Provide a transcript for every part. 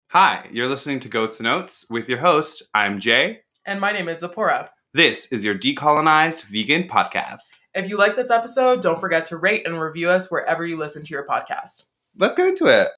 Hi, you're listening to Goats and Oats with your host. I'm Jay. And my name is Zipporah. This is your decolonized vegan podcast. If you like this episode, don't forget to rate and review us wherever you listen to your podcast. Let's get into it.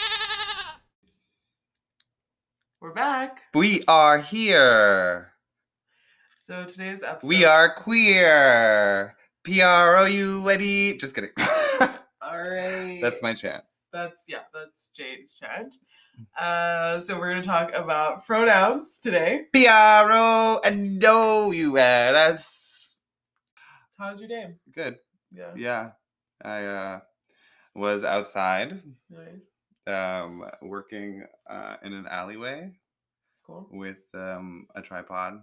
We're back. We are here. So today's episode... We are queer. P-R-O-U-N-E. Just kidding. All right. That's my chant. That's Jade's chant. So we're going to talk about pronouns today. P-R-O-N-O-U-N-S. How's your day? Good. Yeah. I was outside. Nice. Working in an alleyway. Cool. With a tripod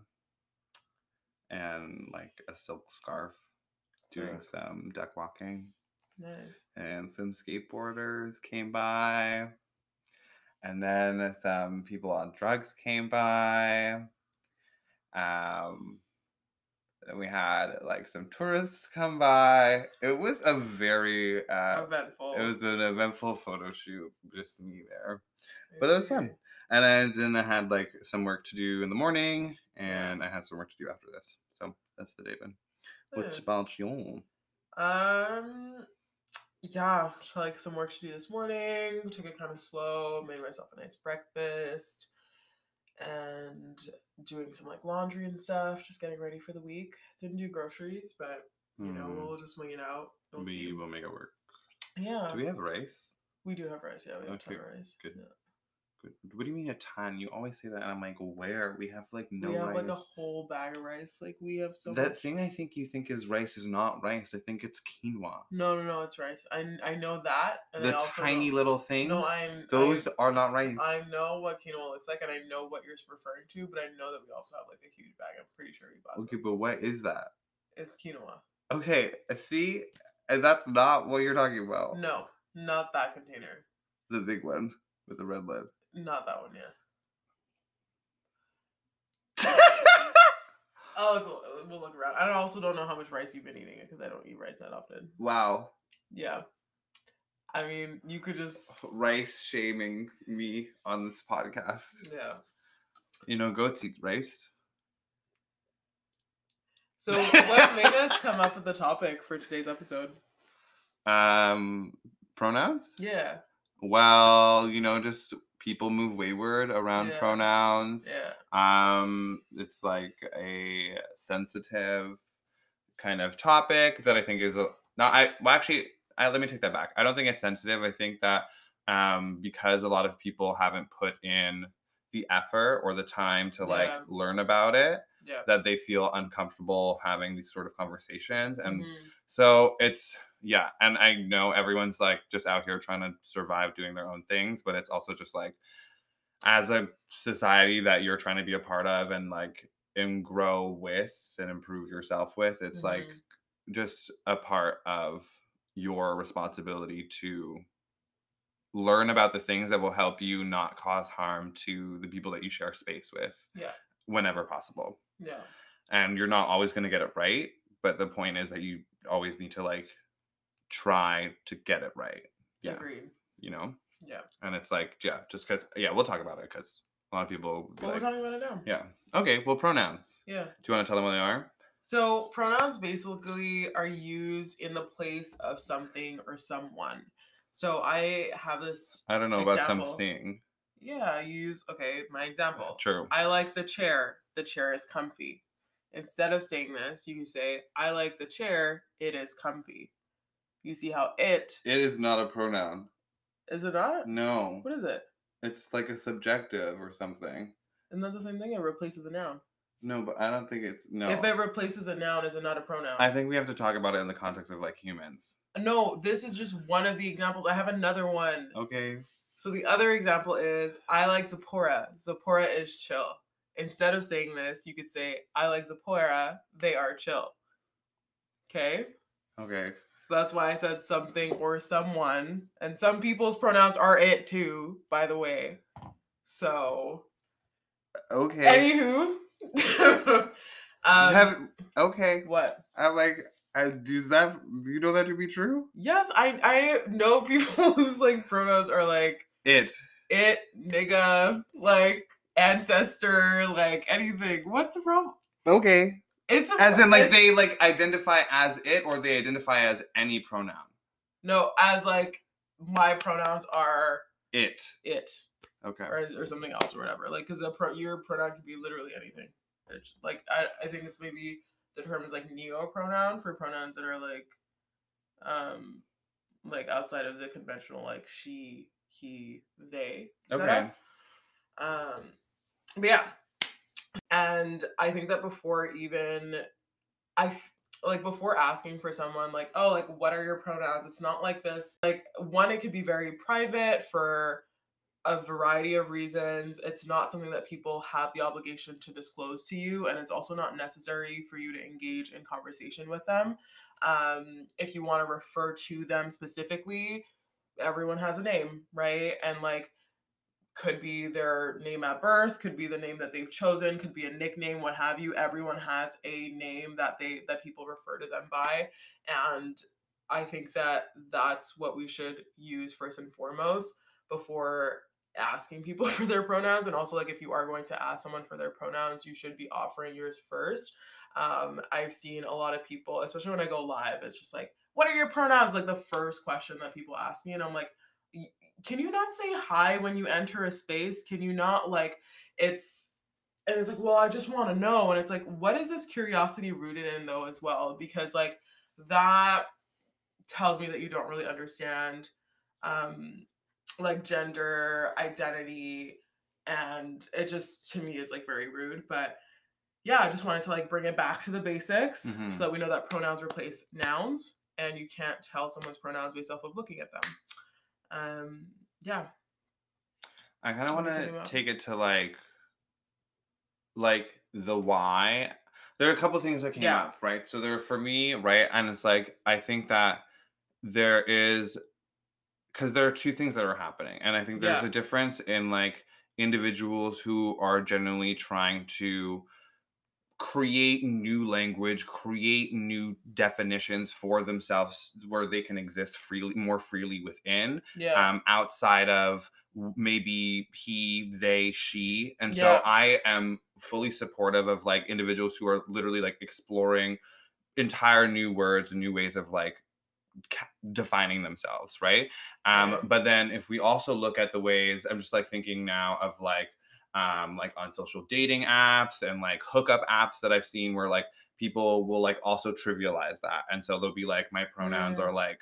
and like a silk scarf. Doing some deck walking. Nice. And some skateboarders came by. And then some people on drugs came by. Then we had like some tourists come by. It was a very eventful. It was an eventful photo shoot, just me there. But it was fun. And then I had like some work to do in the morning, and I had some work to do after this. So that's the day been. What about you? Yeah, like some work to do this morning. Took it kind of slow. Made myself a nice breakfast, and doing some like laundry and stuff. Just getting ready for the week. Didn't do groceries, but you know we'll just wing it out. We'll make it work. Yeah. Do we have rice? We do have rice. Yeah, we have a ton of rice. Good. Yeah. Good. What do you mean a ton? You always say that, and I'm like, where? We have like no rice. We have like a whole bag of rice. Like we have so that much. Thing I think you think is rice is not rice. I think it's quinoa. No, it's rice. I know that. And the I also tiny little things. No, those are not rice. I know what quinoa looks like, and I know what you're referring to, but I know that we also have like a huge bag. I'm pretty sure we bought. Okay, but what is that? It's quinoa. Okay, see, and that's not what you're talking about. No, not that container. The big one with the red lid. Not that one, yeah. We'll look around. I also don't know how much rice you've been eating because I don't eat rice that often. Wow. Yeah. I mean, you could just... Rice shaming me on this podcast. Yeah. You know, goats eat rice. So what made us come up with the topic for today's episode? Pronouns? Yeah. Well, just people move wayward around pronouns. Yeah. It's like a sensitive kind of topic that I think is let me take that back. I don't think it's sensitive. I think that because a lot of people haven't put in the effort or the time to learn about it, that they feel uncomfortable having these sort of conversations. And so it's and I know everyone's like just out here trying to survive doing their own things, but it's also just like as a society that you're trying to be a part of and like and grow with and improve yourself with, it's like just a part of your responsibility to learn about the things that will help you not cause harm to the people that you share space with whenever possible. Yeah. And you're not always going to get it right, but the point is that you always need to like try to get it right. Yeah. Agreed. Yeah. And it's like, just because, we'll talk about it because a lot of people... Well, we're talking about it now. Yeah. Okay, well, pronouns. Yeah. Do you want to tell them what they are? So, pronouns basically are used in the place of something or someone. So, I have this I don't know example. About something. Yeah, my example. True. I like the chair. The chair is comfy. Instead of saying this, you can say, I like the chair. It is comfy. You see how it is not a pronoun. Is it not? No. What is it? It's like a subjective or something. Isn't that the same thing? It replaces a noun. No, but I don't think it's... No. If it replaces a noun, is it not a pronoun? I think we have to talk about it in the context of like humans. No, this is just one of the examples. I have another one. Okay. So the other example is, I like Zipporah. Zipporah is chill. Instead of saying this, you could say, I like Zipporah. They are chill. Okay? Okay. So that's why I said something or someone. And some people's pronouns are it too, by the way. So. Okay. Anywho. Okay. What? I'm like, do you know that to be true? Yes, I know people whose like pronouns are like it. it, nigga, like ancestor, like anything. What's wrong? Okay. It's a, As in, like, it's- they, like, identify as it, or they identify as any pronoun? no, as like my pronouns are It. it Okay. or something else or whatever. Like, because your pronoun can be literally anything. It's, like, I think it's maybe the term is like neo pronoun for pronouns that are like outside of the conventional like she, he, they Okay. setup. But yeah, and I think that before even like before asking for someone like, oh, like what are your pronouns, it's not like this, like one, it could be very private for a variety of reasons. It's not something that people have the obligation to disclose to you, and it's also not necessary for you to engage in conversation with them. If you want to refer to them specifically, everyone has a name, right? And like could be their name at birth, could be the name that they've chosen, could be a nickname, what have you. Everyone has a name that people refer to them by, and I think that that's what we should use first and foremost before asking people for their pronouns. And also, like, if you are going to ask someone for their pronouns, you should be offering yours first. I've seen a lot of people, especially when I go live, it's just like, what are your pronouns, like the first question that people ask me, and I'm like, can you not say hi when you enter a space? Can you not, like, it's and it's like, well, I just want to know. And it's like, what is this curiosity rooted in though as well? Because like that tells me that you don't really understand um like gender identity, and it just to me is like very rude. But yeah, I just wanted to like bring it back to the basics so that we know that pronouns replace nouns, and you can't tell someone's pronouns based off of looking at them. Yeah. I kind of What want do you think to about? take it to like the why. There are a couple things that came Yeah. up, right? So there for me, right? And it's like I think that there is, because there are two things that are happening, and I think there's Yeah. a difference in like individuals who are genuinely trying to create new language, create new definitions for themselves where they can exist freely, more freely within, Yeah. outside of maybe he, they, she. And so Yeah. I am fully supportive of like individuals who are literally like exploring entire new words and new ways of like defining themselves, right? Right. But then if we also look at the ways, I'm just like thinking now of like on social dating apps and like hookup apps that I've seen where like people will like also trivialize that, and so they'll be like, my pronouns are Mm. like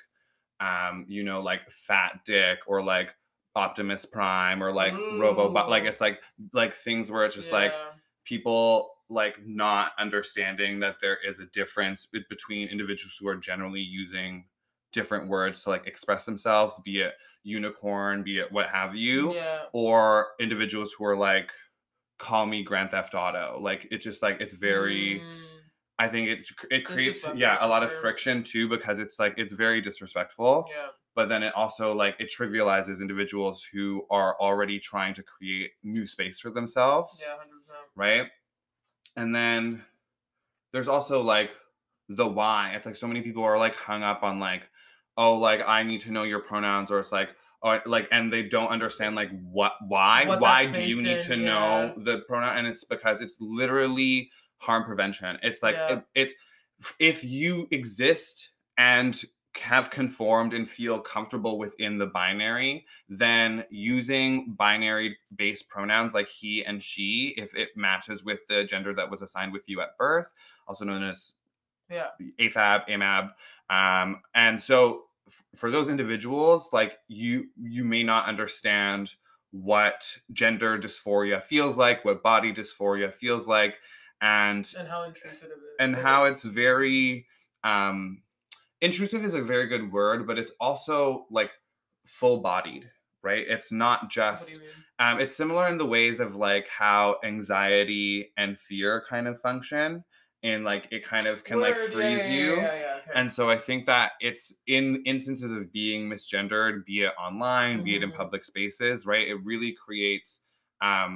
like fat dick, or like Optimus Prime, or like Robobot. Like Ooh. it's like things where it's just like Yeah. people like not understanding that there is a difference between individuals who are generally using different words to like express themselves, be it unicorn, be it what have you, Yeah. or individuals who are like, call me Grand Theft Auto. Like it's just like it's very, Mm. I think it creates, Disrespectful yeah, a for lot of sure. friction too, because it's like it's very disrespectful. Yeah. But then it also like it trivializes individuals who are already trying to create new space for themselves, Yeah. 100%. right? And then there's also like the why. It's like so many people are like hung up on like, oh, like I need to know your pronouns, or it's like, oh, like, and they don't understand like What why that's do you based need in. to Yeah. know the pronoun? And it's because it's literally harm prevention. It's like Yeah. it's if you exist and have conformed and feel comfortable within the binary, then using binary based pronouns like he and she, if it matches with the gender that was assigned with you at birth, also known as Yeah. AFAB, AMAB. And so for those individuals, like you may not understand what gender dysphoria feels like, what body dysphoria feels like, and And how intrusive and it how it's is. very um intrusive is a very good word, but it's also like full bodied, right? It's not What do you just mean? it's similar in the ways of like how anxiety and fear kind of function, and like it kind of can like Word. Yeah. freeze Yeah. Yeah. you. Yeah. Yeah. Okay. And so I think that it's in instances of being misgendered, be it online, be it in Mm-hmm. public spaces, right? It really creates um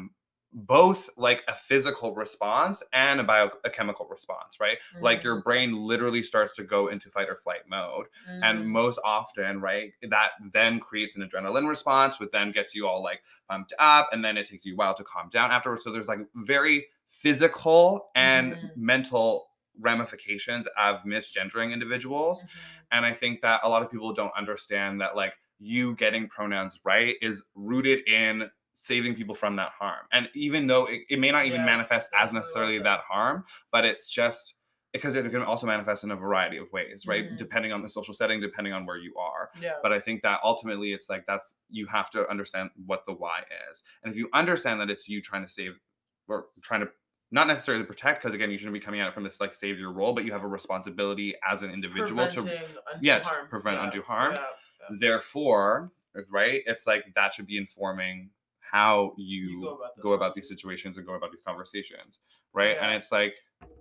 both like a physical response and a biochemical response, right? Like Mm-hmm. your brain literally starts to go into fight or flight mode. And Mm-hmm. most often, right, that then creates an adrenaline response, which then gets you all like pumped up, and then it takes you a while to calm down afterwards. So there's like very physical and Mm-hmm. mental ramifications of misgendering individuals. Mm-hmm. And I think that a lot of people don't understand that like you getting pronouns right is rooted in saving people from that harm. And even though it may not even Yeah, manifest as that's really well necessarily said. that harm, but it's just because it can also manifest in a variety of ways, right? Mm-hmm. Depending on the social setting, depending on where you are. Yeah. But I think that ultimately it's like that's you have to understand what the why is. And if you understand that it's you trying to save or trying to not necessarily protect, because again, you shouldn't be coming at it from this like savior role, but you have a responsibility as an individual to Preventing undue yeah, to harm. prevent Yeah. undue harm. Yeah. Yeah. Therefore, right, it's like that should be informing how You go you about those go about these conversations. situations and go about these conversations, right? And Yeah. it's like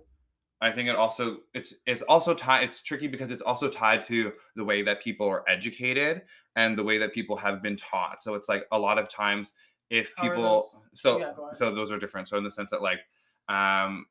I think it's also tied it's tricky because it's also tied to the way that people are educated and the way that people have been taught. So it's like a lot of times if How are people those? so Yeah, go ahead. so those are different. So in the sense that like um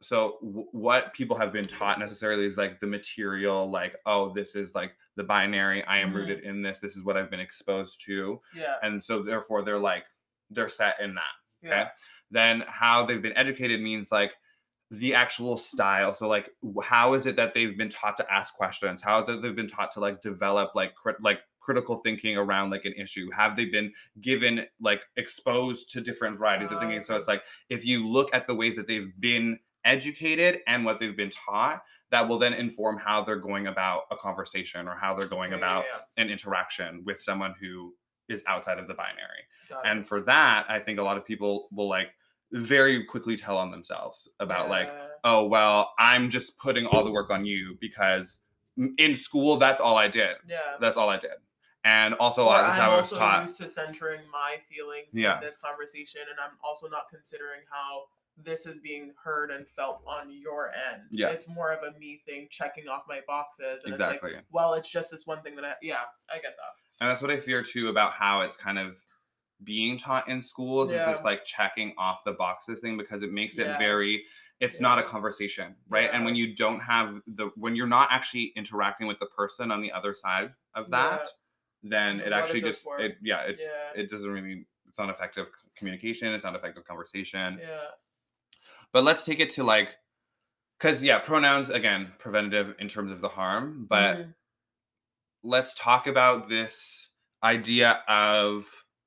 what people have been taught necessarily is like the material like oh this is like the binary I am Mm-hmm. rooted in this is what I've been exposed to, Yeah. and so therefore they're like they're set in that. Yeah. Okay, then how they've been educated means like the actual style. So like how is it that they've been taught to ask questions? How is it they've been taught to like develop like like critical thinking around like an issue? Have they been given like exposed to different varieties of thinking? So Okay. it's like if you look at the ways that they've been educated and what they've been taught, that will then inform how they're going about a conversation or how they're going Okay. Yeah. about Yeah. an interaction with someone who is outside of the binary. Got it. And for that, I think a lot of people will like very quickly tell on themselves about like, Yeah. oh, well, I'm just putting all the work on you because in school, that's all I did. Yeah. That's all I did. And also, Or that's I'm how I was also taught. used to centering my feelings in Yeah, this conversation, and I'm also not considering how this is being heard and felt on your end. yeah, It's more of a me thing, checking off my boxes, and it's like, exactly. well, it's just this one thing that yeah, I get that. And that's what I fear too about how it's kind of being taught in schools is this Yeah. like checking off the boxes thing because it makes it very Yes. it's not a Yeah. conversation, right? And Yeah. when you don't have the when you're not actually interacting with the person on the other side of Yeah. that, then it Then what actually is it just for? it yeah, Yeah. it doesn't really it's not effective communication, it's not effective conversation. Yeah. But let's take it to like because yeah, pronouns again, preventative in terms of the harm, but Mm-hmm. let's talk about this idea of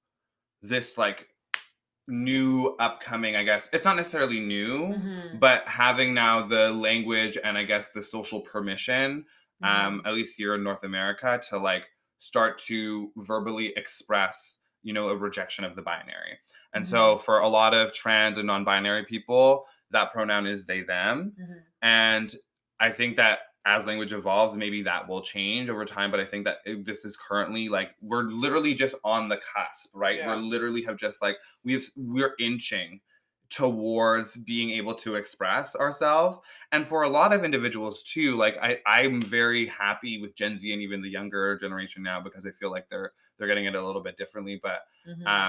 this like new upcoming, I guess it's not necessarily new, Mm-hmm. but having now the language and I guess the social permission, Mm-hmm. at least here in North America, to like start to verbally express, you know, a rejection of the binary. And Mm-hmm. so for a lot of trans and non-binary people, that pronoun is they them. Mm-hmm. And I think that as language evolves, maybe that will change over time. But I think that this is currently like we're literally just on the cusp, right? We're Yeah. literally have just like we're inching towards being able to express ourselves. And for a lot of individuals too, like I'm very happy with Gen Z and even the younger generation now because I feel like they're getting it a little bit differently. But Mm-hmm.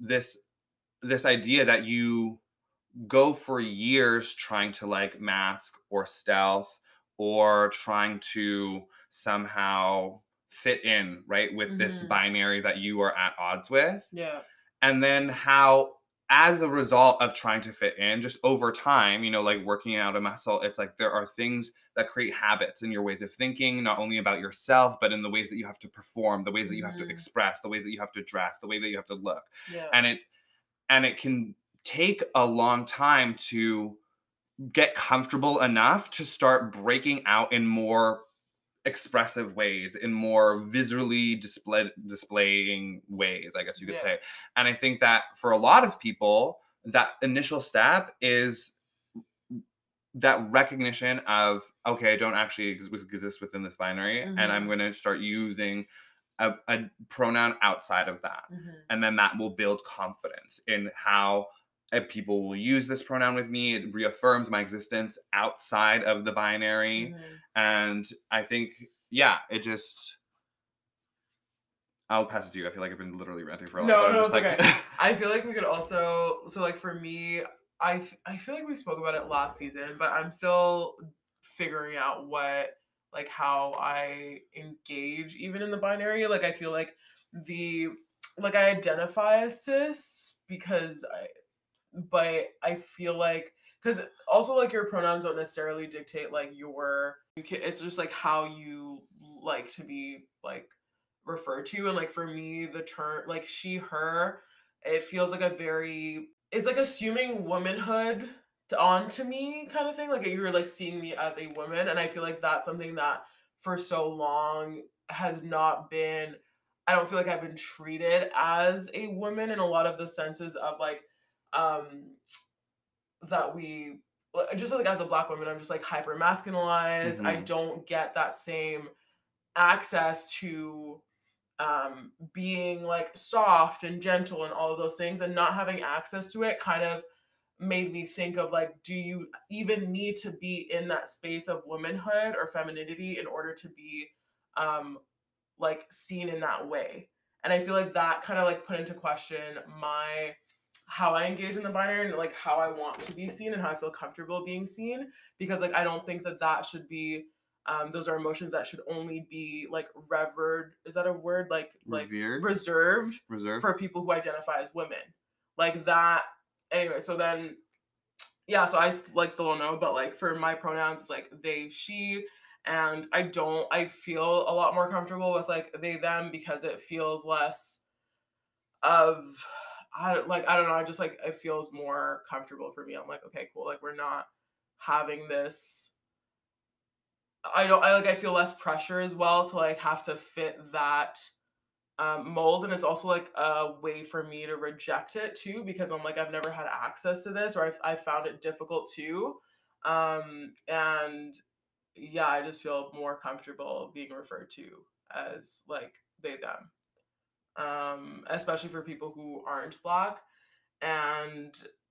this idea that you go for years trying to like mask or stealth or trying to somehow fit in, right, with this Mm-hmm. binary that you are at odds with. Yeah. And then how, as a result of trying to fit in, just over time, you know, like working out a muscle, it's like there are things that create habits in your ways of thinking, not only about yourself, but in the ways that you have to perform, the ways that you have to Mm-hmm. express, the ways that you have to dress, the way that you have to look. Yeah. And it can take a long time to get comfortable enough to start breaking out in more expressive ways, in more visually displaying ways, I guess you could Yeah. say. And I think that for a lot of people that initial step is that recognition of okay, I don't actually exist within this binary and I'm Mm-hmm. going to start using a pronoun outside of that. Mm-hmm. And then that will build confidence in how people will use this pronoun with me. It reaffirms my existence outside of the binary. Mm-hmm. And I think, yeah, it just, I'll pass it to you. I feel like I've been literally ranting for a while, but No, I'm no, just it's like, okay. I feel like we could also, so like for me, I feel like we spoke about it last season, but I'm still figuring out like how I engage even in the binary. Like I feel like the like I identify as cis because but I feel like because also like your pronouns don't necessarily dictate like it's just like how you like to be like referred to. And like for me the term like she her, it feels like a very, it's like assuming womanhood onto me kind of thing, like you're like seeing me as a woman. And I feel like that's something that for so long has not been, I don't feel like I've been treated as a woman in a lot of the senses of like um that we just like as a black woman I'm just like hyper masculinized. I mhm, don't get that same access to being like soft and gentle and all of those things, and not having access to it kind of made me think of like, do you even need to be in that space of womanhood or femininity in order to be um like seen in that way? And I feel like that kind of like put into question my how I engage in the binary and like how I want to be seen and how I feel comfortable being seen, because like I don't think that that should be those are emotions that should only be like revered, is that a word, like revered, reserved reserved. for people who identify as women like that. Anyway, so then yeah, so like still don't know, but like for my pronouns, it's like they, she, and I feel a lot more comfortable with like they, them because it feels less of, I don't know, I just like it feels more comfortable for me. I'm like, okay, cool, like we're not having this. I don't, I like I feel less pressure as well to like have to fit that mold. And it's also like a way for me to reject it too, because I'm like I've never had access to this, or I found it difficult too. And yeah, I just feel more comfortable being referred to as like they, them, especially for people who aren't black. And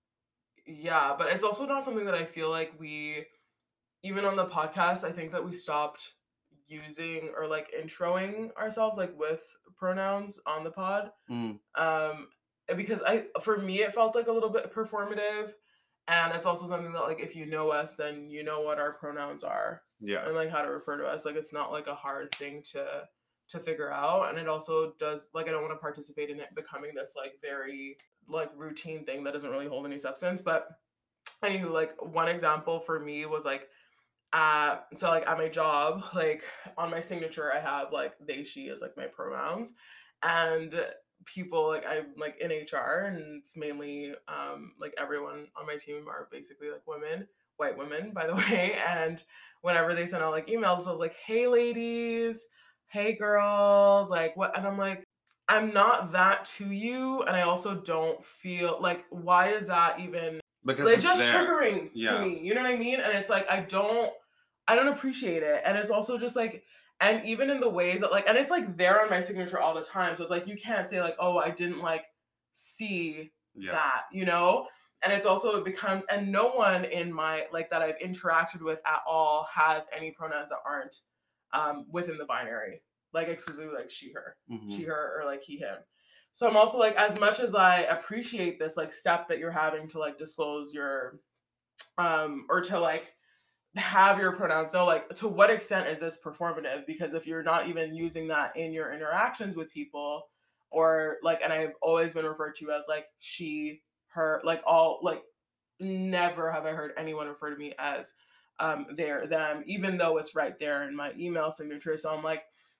yeah, but it's also not something that I feel like we, even on the podcast, I think that we stopped using or like introing ourselves like with pronouns on the pod. Mm, um because I, for me it felt like a little bit performative. And it's also something that like if you know us then you know what our pronouns are yeah. and like how to refer to us. Like it's not like a hard thing to figure out. And it also does like, I don't want to participate in it becoming this like very like routine thing that doesn't really hold any substance. But anywho, like one example for me was like so like at my job, like on my signature I have like they, she as like my pronouns. And people like I'm like in HR and it's mainly like everyone on my team are basically like women, white women by the way. And whenever they send out like emails I was like, hey ladies, hey girls, like what. And I'm like, I'm not that to you. And I also don't feel like, why is that even Because like it's just there. triggering to Yeah. me, you know what I mean? And it's like I don't appreciate it. And it's also just like, and even in the ways that like, and it's like there on my signature all the time. So it's like, you can't say like, oh, I didn't like see Yeah. that, you know? And it's also, it becomes, and no one in my, like that I've interacted with at all has any pronouns that aren't within the binary, like exclusively like she, Hmm. her, or like he, him. So I'm also like, as much as I appreciate this like step that you're having to like disclose your, or to like have your pronouns know, like to what extent is this performative? Because if you're not even using that in your interactions with people, or like, and I've always been referred to as like she, her, like all like, never have I heard anyone refer to me as their, them, even though it's right there in my email signature. So I'm like,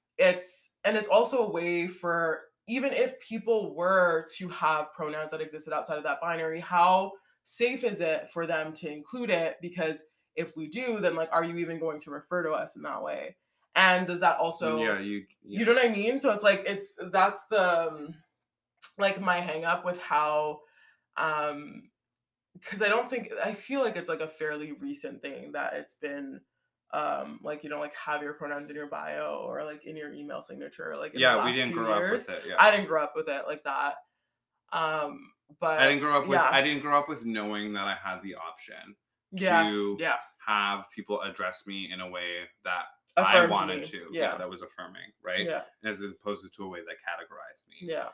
and it's also a way for, even if people were to have pronouns that existed outside of that binary, how safe is it for them to include it? Because if we do, then like, are you even going to refer to us in that way? And does that Yeah. also, Yeah. you know what I mean? So it's like, that's the like my hang up with how, um because I don't think, I feel like it's like a fairly recent thing that it's been like, you know, like have your pronouns in your bio or like in your email signature like in the Yeah. We last didn't few grow up years. with it. Yeah. I didn't grow up with it like that. um I but didn't grow up with. yeah, I didn't grow up with knowing that I had the option yeah, to yeah, have people address me in a way that I Affirmed wanted me. to. Yeah, Yeah. that was affirming, right? Yeah. As opposed to a way that categorized me. Yeah.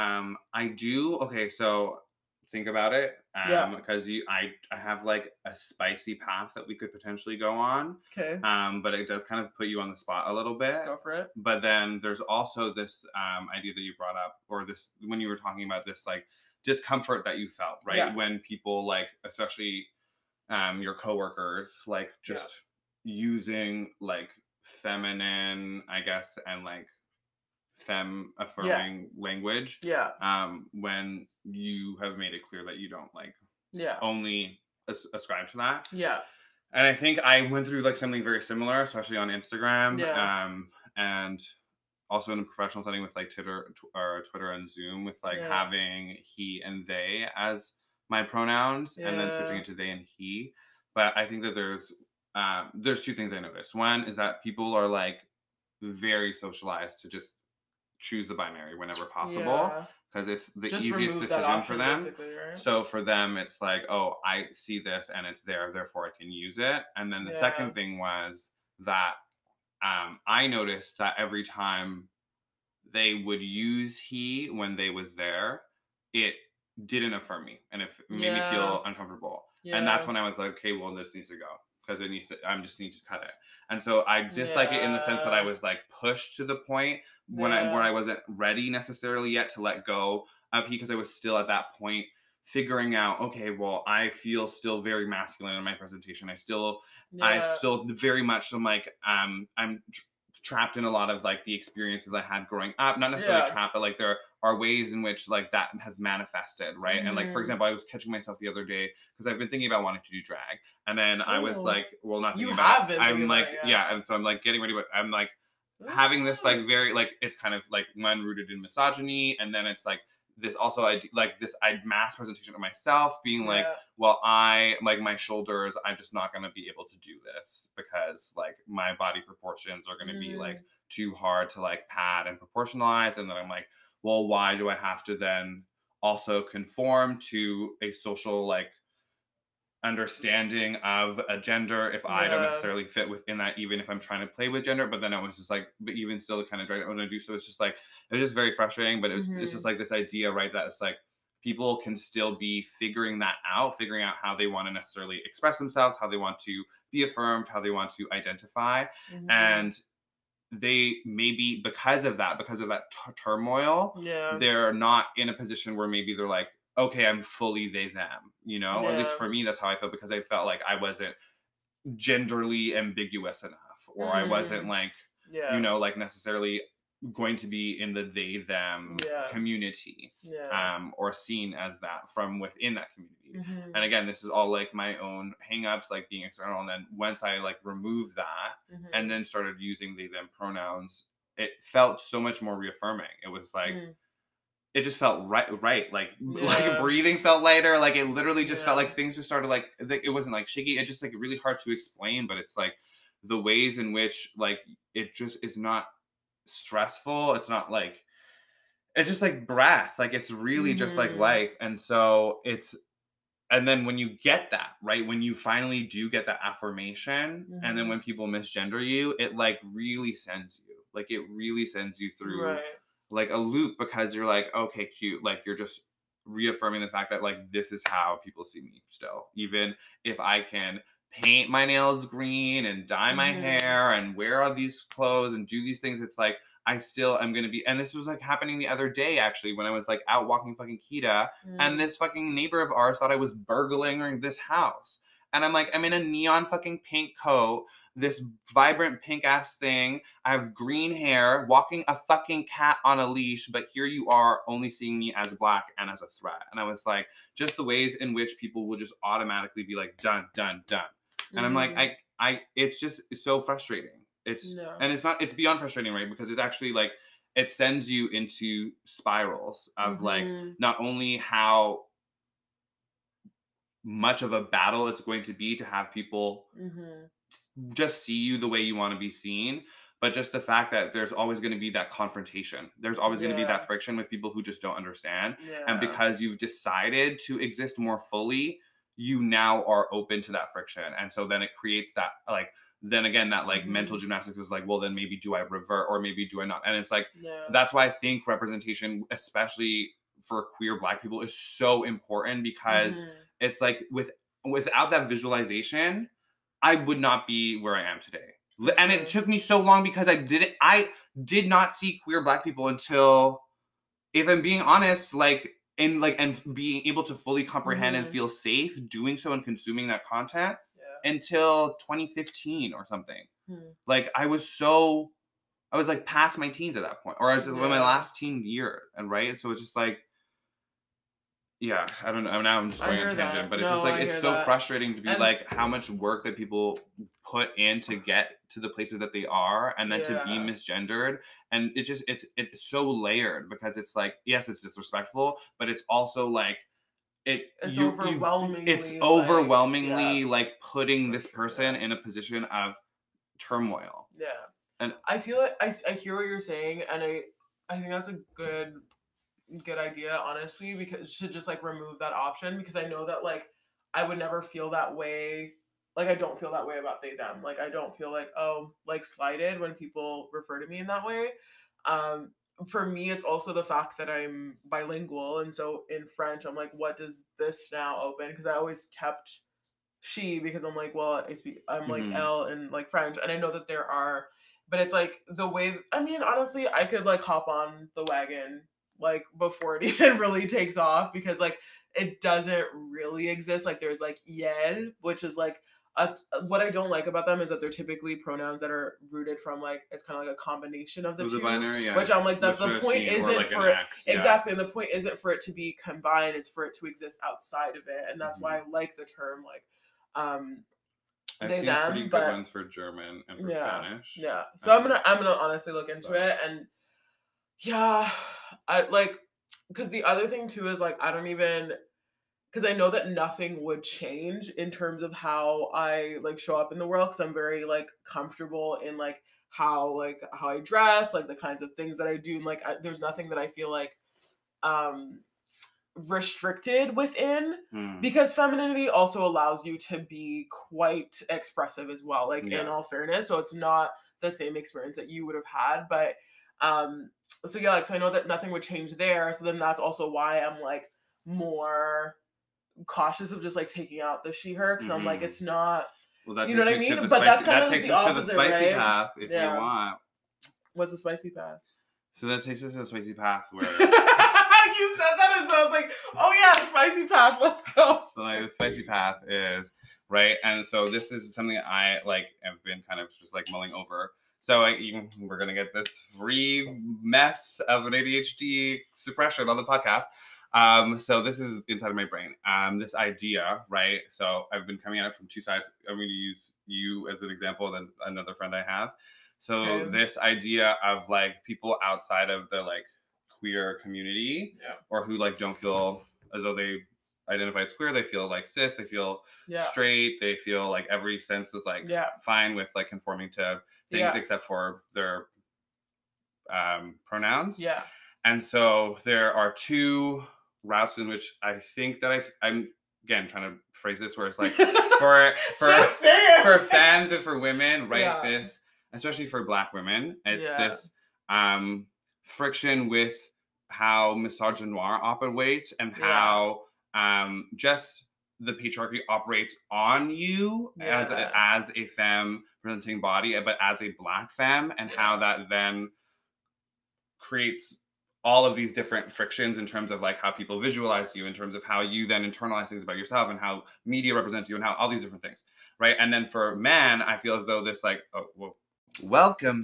I do. Okay, so think about it. Yeah. Because I have like a spicy path that we could potentially go on. Okay. But it does kind of put you on the spot a little bit. Go for it. But then there's also this idea that you brought up, or this when you were talking about this like discomfort that you felt, right? Yeah. When people like, especially your coworkers, like just using like feminine, I guess, and like femme affirming language. Yeah. When you have made it clear that you don't like Yeah. only ascribe to that. Yeah. And I think I went through like something very similar, especially on Instagram. Yeah. And also in a professional setting with like Twitter and Zoom, with like Yeah. having he and they as my pronouns, and then switching Yeah. it to they and he. But I think that there's two things I noticed. One is that people are like very socialized to just choose the binary whenever possible, Yeah. because it's the Just easiest remove that decision for option, them. basically, right? So for them, it's like, oh, I see this and it's there, therefore I can use it. And then the Yeah. second thing was that I noticed that every time they would use he when they was there, it didn't affirm me, and it made me feel uncomfortable. And that's Yeah. when I was like, okay, well, this needs to go, because I just need to cut it. And so I dislike it in the sense that I Yeah. was like pushed to the point where I Yeah. wasn't ready necessarily yet to let go of he, because I was still at that point figuring out, okay, well, I feel still very masculine in my presentation. I still Yeah. very much am like I'm trapped in a lot of like the experiences I had growing up. Not necessarily Yeah. trapped, but like there are ways in which like that has manifested, right? And like, for Mhm. example, I was catching myself the other day because I've been thinking about wanting to do drag, and then I was Oh. like, well, not You thinking about have it. been I'm thinking like, about it, yeah, and so I'm like getting ready, but I'm like having this like very like, it's kind of like one rooted in misogyny, and then it's like this also I mass presentation of myself being like, Yeah. well, I like my shoulders, I'm just not going to be able to do this because like my body proportions are going to be like too hard to like pad and proportionalize. And then I'm like, well, why do I have to then also conform to a social like understanding of a gender if I don't Yeah. necessarily fit within that, even if I'm trying to play with gender? But then I was just like, but even still kind of dragged out what I do. So it's just like, it was just very frustrating, but it's just like this idea, right? That it's like people can still be figuring out how they want to necessarily express themselves, how they want to be affirmed, how they want to identify. Mhm. And they maybe because of that turmoil, Yeah. they're not in a position where maybe they're like, okay, I'm fully they them, at least Yeah. for me that's how I felt, because I felt like I wasn't genderly ambiguous enough, or I wasn't like Yeah. like necessarily going to be in the they them Yeah. community, Yeah. or seen as that from within that community. Mhm. And again, this is all like my own hangups, like being external. And then once I like removed that and then started using they them pronouns, it felt so much more reaffirming. It was like it just felt right. Like Yeah. breathing felt lighter. Like it literally just felt Yeah. like things just started like it wasn't like shaky. It just like really hard to explain, but it's like the ways in which like it just is not stressful. It's not like it's just like breath. Like it's really just like life. And so and then when you get that, right, when you finally do get that affirmation, and then when people misgender you, it like really sends you. Like it really sends you through Right. like a loop, because you're like, okay, cute. Like you're just reaffirming the fact that like this is how people see me still. Even if I can paint my nails green and dye my hair and wear all these clothes and do these things, it's like I still am gonna be. And this was like happening the other day actually, when I was like out walking fucking Kita, and this fucking neighbor of ours thought I was burgling this house. And I'm like, I'm in a neon fucking pink coat, this vibrant pink ass thing. I have green hair, walking a fucking cat on a leash, but here you are only seeing me as black and as a threat. And I was like, just the ways in which people will just automatically be like, done, done, done. And I'm like, it's just so frustrating. And it's beyond frustrating, right? Because it's actually like, it sends you into spirals of like, not only how much of a battle it's going to be to have people just see you the way you want to be seen, but just the fact that there's always going to be that confrontation. There's always going to be that friction with people who just don't understand. And because you've decided to exist more fully, you now are open to that friction. And so then it creates that like then again, that like Mhm. mental gymnastics is like, well, then maybe do I revert or maybe do I not? And it's like, Yeah. that's why I think representation, especially for queer Black people, is so important, because Mhm. it's like without that visualization, I would not be where I am today. For And it sure. took me so long because I did not see queer Black people until, if I'm being honest, like and being able to fully comprehend and Mhm. feel safe doing so and consuming that content Yeah. until 2015 or something. Hmm. Like I was like past my teens at that point, or I was in my Yeah. last teen year, and right, so it's just like, yeah, I don't know. Now I'm just I going on hear tangent, that. but it's just No, like I it's hear so that. frustrating to be And like how much work that people put in to get to the places that they are, and then to be yeah. misgendered, and it's so layered, because it's like, yes, it's disrespectful, but it's also like It's it's overwhelmingly like, yeah, overwhelmingly like putting for this sure. person Yeah. in a position of turmoil. Yeah. And I feel like I hear what you're saying, and I think that's a good idea, honestly, because to just like remove that option, because I know that like I would never feel that way. Like I don't feel that way about they them. Like I don't feel like, oh, like slighted when people refer to me in that way. Um for me it's also the fact that I'm bilingual, and so in French I'm like, what does this now open? Because I always kept she, because I'm like, well, I'm like mhm. L in like French, and I know that there are, but it's like the way. I mean, honestly, I could like hop on the wagon like before it even really takes off, because like it doesn't really exist. Like there's like yel, which is like what I don't like about them is that they're typically pronouns that are rooted from like, it's kind of like a combination of the Of the two, binary, yeah, which I'm like, that which the I've point seen, or isn't like an for it. X, yeah. Exactly, and the point isn't for it to be combined, it's for it to exist outside of it, and that's Mhm. why I like the term like um I've they seen pretty them. good But ones for German and for yeah, Spanish. yeah, so I'm gonna honestly look into But it. And yeah, I like, because the other thing too is like, I don't even, because I know that nothing would change in terms of how I like show up in the world, because I'm very like comfortable in like how I dress, like the kinds of things that I do, and like there's nothing that I feel like um restricted within, hmm, because femininity also allows you to be quite expressive as well, like in yeah. all fairness, so it's not the same experience that you would have had. But um so yeah, like, so I know that nothing would change there, so then that's also why I'm like more cautious of just like taking out the she her, because I'm like, Mhm. it's not, Well, that you know takes what I me to mean, the but that's spicy. kind That of like takes the us to the opposite, spicy right? path, if you Yeah. want. What's the spicy path? So that takes us to the spicy path where You said that, and so I was like, oh yeah, spicy path, let's go. so like the spicy path is right, and so this is something that I like have been kind of just like mulling over. So we're gonna get this free mess of an ADHD suppression on the podcast. So this is inside of my brain. This idea, right? So I've been coming at it from two sides. I'm going to use you as an example, and then another friend I have. So Okay. this idea of like people outside of the like queer community, Yeah. or who like don't feel as though they identify as queer, they feel like cis, they feel Yeah. straight, they feel like every sense is like Yeah. fine with like conforming to things Yeah. except for their pronouns. Yeah. And so there are two routes in which I think that I'm again trying to phrase this where it's like for Just say it. for fans and for women, right? Yeah. This, especially for Black women, it's Yeah. this friction with how misogynoir operates, and Yeah. how just the patriarchy operates on you Yeah. as a femme presenting body, but as a Black femme, and how Yeah. that then creates all of these different frictions in terms of like how people visualize you, in terms of how you then internalize things about yourself, and how media represents you, and how all these different things, right? And then for man, I feel as though this like, oh, well, welcome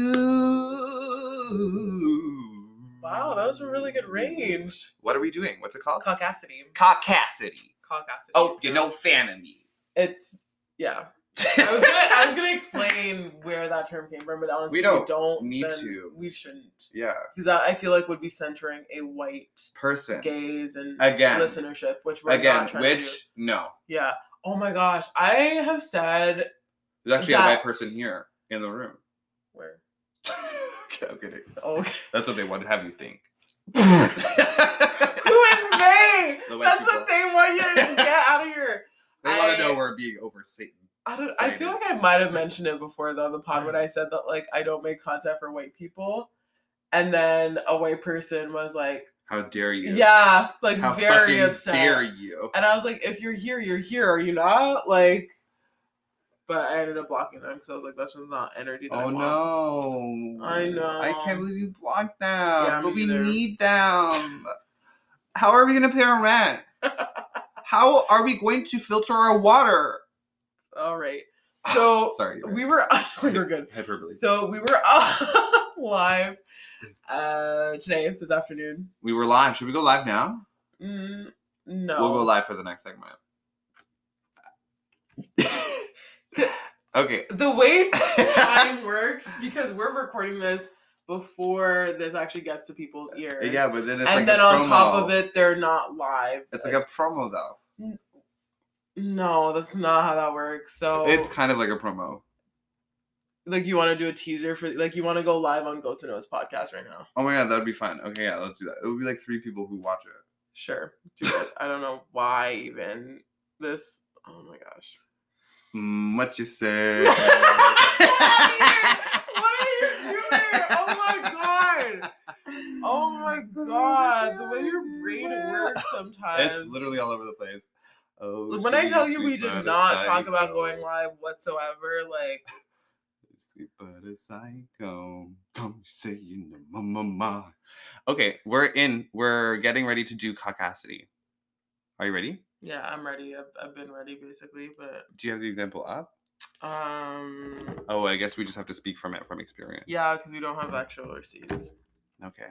to, Wow, that was a really good range. what are we doing? What's it called? Caucasity. Caucasity. Caucasity. Oh, so you're no fan of me. It's, yeah. I was gonna explain where that term came from, but honestly, We don't don't need then to. We shouldn't, Yeah. because I feel like would be centering a white Person. gaze and Again. listenership, which we're Again, not trying to do. which, no. Yeah. Oh my gosh, I have said There's actually that- a white person here in the room. where. Okay, I'm kidding. Oh, okay. That's what they want to have you think. Who is they? The white That's people. what they want you to get out of here. They want to know we're are being over Satan. I feel like I might have mentioned it before though on the pod when I said that like I don't make content for white people, and then a white person was like, how dare you? Yeah, like how very fucking upset. Dare you? And I was like, if you're here, you're here. Are you not? Like, but I ended up blocking them because I was like, that's just not energy that I want. No. I know. I can't believe you blocked them. Yeah, but we either. need them. How are we going to pay our rent? How are we going to filter our water? All right. So sorry, we were we're good. Hyperbole. So we were live today, this afternoon. We were live. Should we go live now? No. We'll go live for the next segment. Okay. The way time works, because we're recording this before this actually gets to people's ears. Yeah, but then it's and like then a on promo. top of it, they're not live. It's like a promo, though. No, that's not how that works. So it's kind of like a promo. Like you want to do a teaser for, like you want to go live on Go to Know's podcast right now. Oh my god, that'd be fun. Okay, yeah, let's do that. It would be like 3 people who watch it. Sure, do it. I don't know why even this. Oh my gosh. What you say? What are you doing? Oh my god! Oh my god! The way your brain works sometimes. It's literally all over the place. Oh, when I tell you we did not talk about going live whatsoever, like. Sweet but a psycho. Come say you know, mama. Okay, we're getting ready to do caucasity. Are you ready? Yeah, I'm ready. I've been ready basically, but. Do you have the example up? Oh, I guess we just have to speak from experience. Yeah, because we don't have actual receipts. Okay.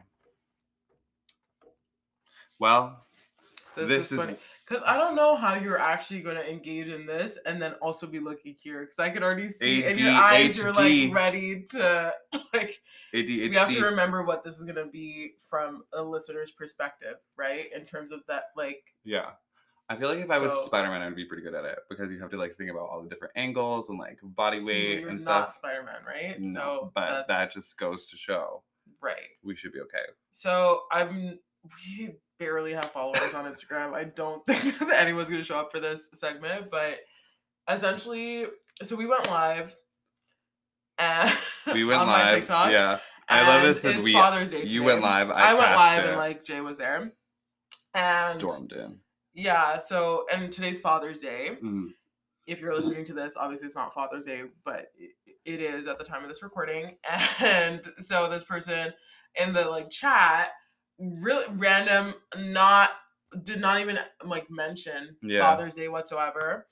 Well, this is funny. Because I don't know how you're actually going to engage in this and then also be looking here. Because I could already see in your eyes you're like ready to like. ADHD. We have to remember what this is going to be from a listener's perspective, right? In terms of that, like. Yeah. I feel like if I was Spider-Man, I'd be pretty good at it because you have to like think about all the different angles and like body weight and stuff. Not Spider-Man, right? No, so but that just goes to show, right? We should be okay. So we barely have followers on Instagram. I don't think that anyone's gonna show up for this segment, but essentially, so we went live, and we went on live. My TikTok, yeah, I love it. It's Father's Day. You went live. I went live, and like Jay was there, and stormed in. Yeah, so, and today's Father's Day. Mm. If you're listening to this, obviously it's not Father's Day, but it is at the time of this recording. And so this person in the like chat, really random, did not even like mention Father's Day whatsoever.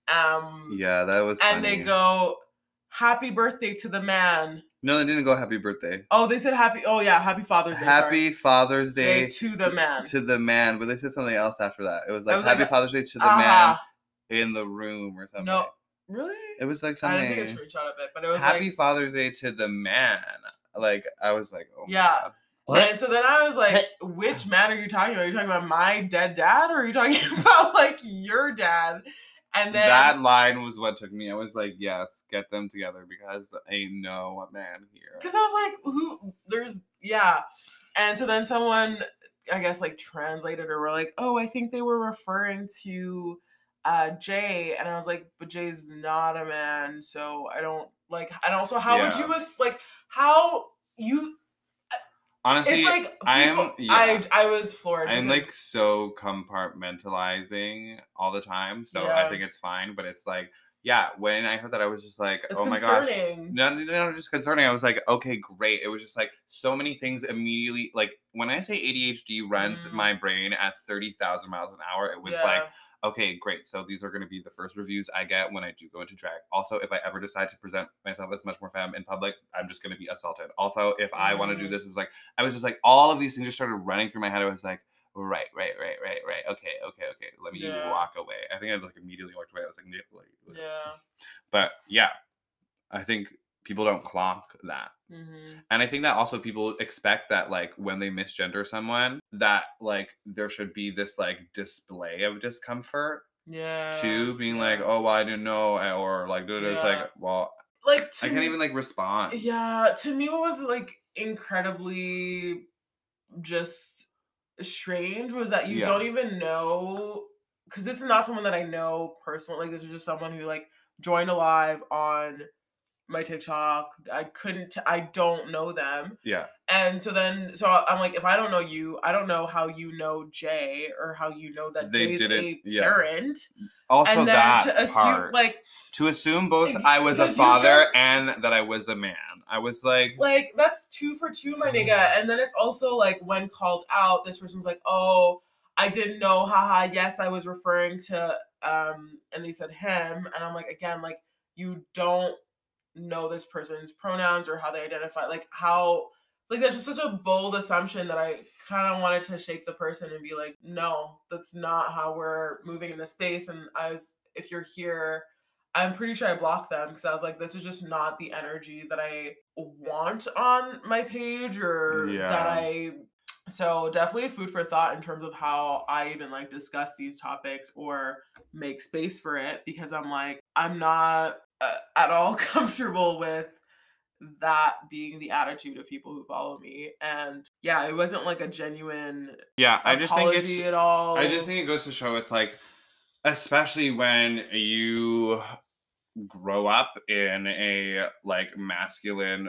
Yeah, that was funny. And they go, "Happy birthday to the man." No, they didn't go happy birthday. Oh, they said happy Father's Day. Happy Father's Day to the man. To the man, but they said something else after that. It was like happy Father's Day to the man in the room or something. No, really? It was like something. I didn't take a screenshot of it, but it was happy Father's Day to the man. Like I was like, oh yeah. My God. What? And so then I was like, which man are you talking about? Are you talking about my dead dad, or are you talking about like your dad? And then that line was what took me. I was like, yes, get them together because ain't no man here. Because I was like, And so then someone, I guess, like translated or were like, oh, I think they were referring to Jay. And I was like, but Jay's not a man. So I don't like, and also how would you, like, how you. Honestly, like people, I was floored. I'm like so compartmentalizing all the time, so I think it's fine. But it's like, when I heard that, I was just like, it's oh concerning. My gosh, no, just concerning. I was like, okay, great. It was just like so many things immediately. Like when I say ADHD runs my brain at 30,000 miles an hour, it was like, okay, great. So these are going to be the first reviews I get when I do go into drag. Also, if I ever decide to present myself as much more femme in public, I'm just going to be assaulted. Also, if I want to do this, it was like, I was just like, all of these things just started running through my head. I was like, right. Okay. Let me walk away. I think I like immediately walked away. I was like, yeah. But yeah, I think people don't clock that. Mm-hmm. And I think that also people expect that like when they misgender someone that like there should be this like display of discomfort too, being like, oh, well, I didn't know, or like it's like, well, like I can't even like respond. To me what was like incredibly just strange was that you don't even know, because this is not someone that I know personally. Like, this is just someone who like joined a live on my TikTok. I don't know them. Yeah. And so I'm like, if I don't know you, I don't know how you know Jay or how you know that They Jay's didn't. a Yeah. parent. Also, And then that to assume part. like To assume both I was a because you father just and that I was a man. I was like, that's 2 for 2, my nigga. And then it's also like when called out, this person's like, oh, I didn't know, haha, yes, I was referring to and they said him. And I'm like, again, like you don't know this person's pronouns or how they identify, like how like that's just such a bold assumption that I kind of wanted to shake the person and be like, no, that's not how we're moving in this space. And if you're here, I'm pretty sure I blocked them because I was like, this is just not the energy that I want on my page or that yeah. I. So definitely food for thought in terms of how I even like discuss these topics or make space for it, because I'm like, I'm not at all comfortable with that being the attitude of people who follow me. And yeah, it wasn't like a genuine Yeah, apology at I just all. think it goes to show it's like, especially when you grow up in a like masculine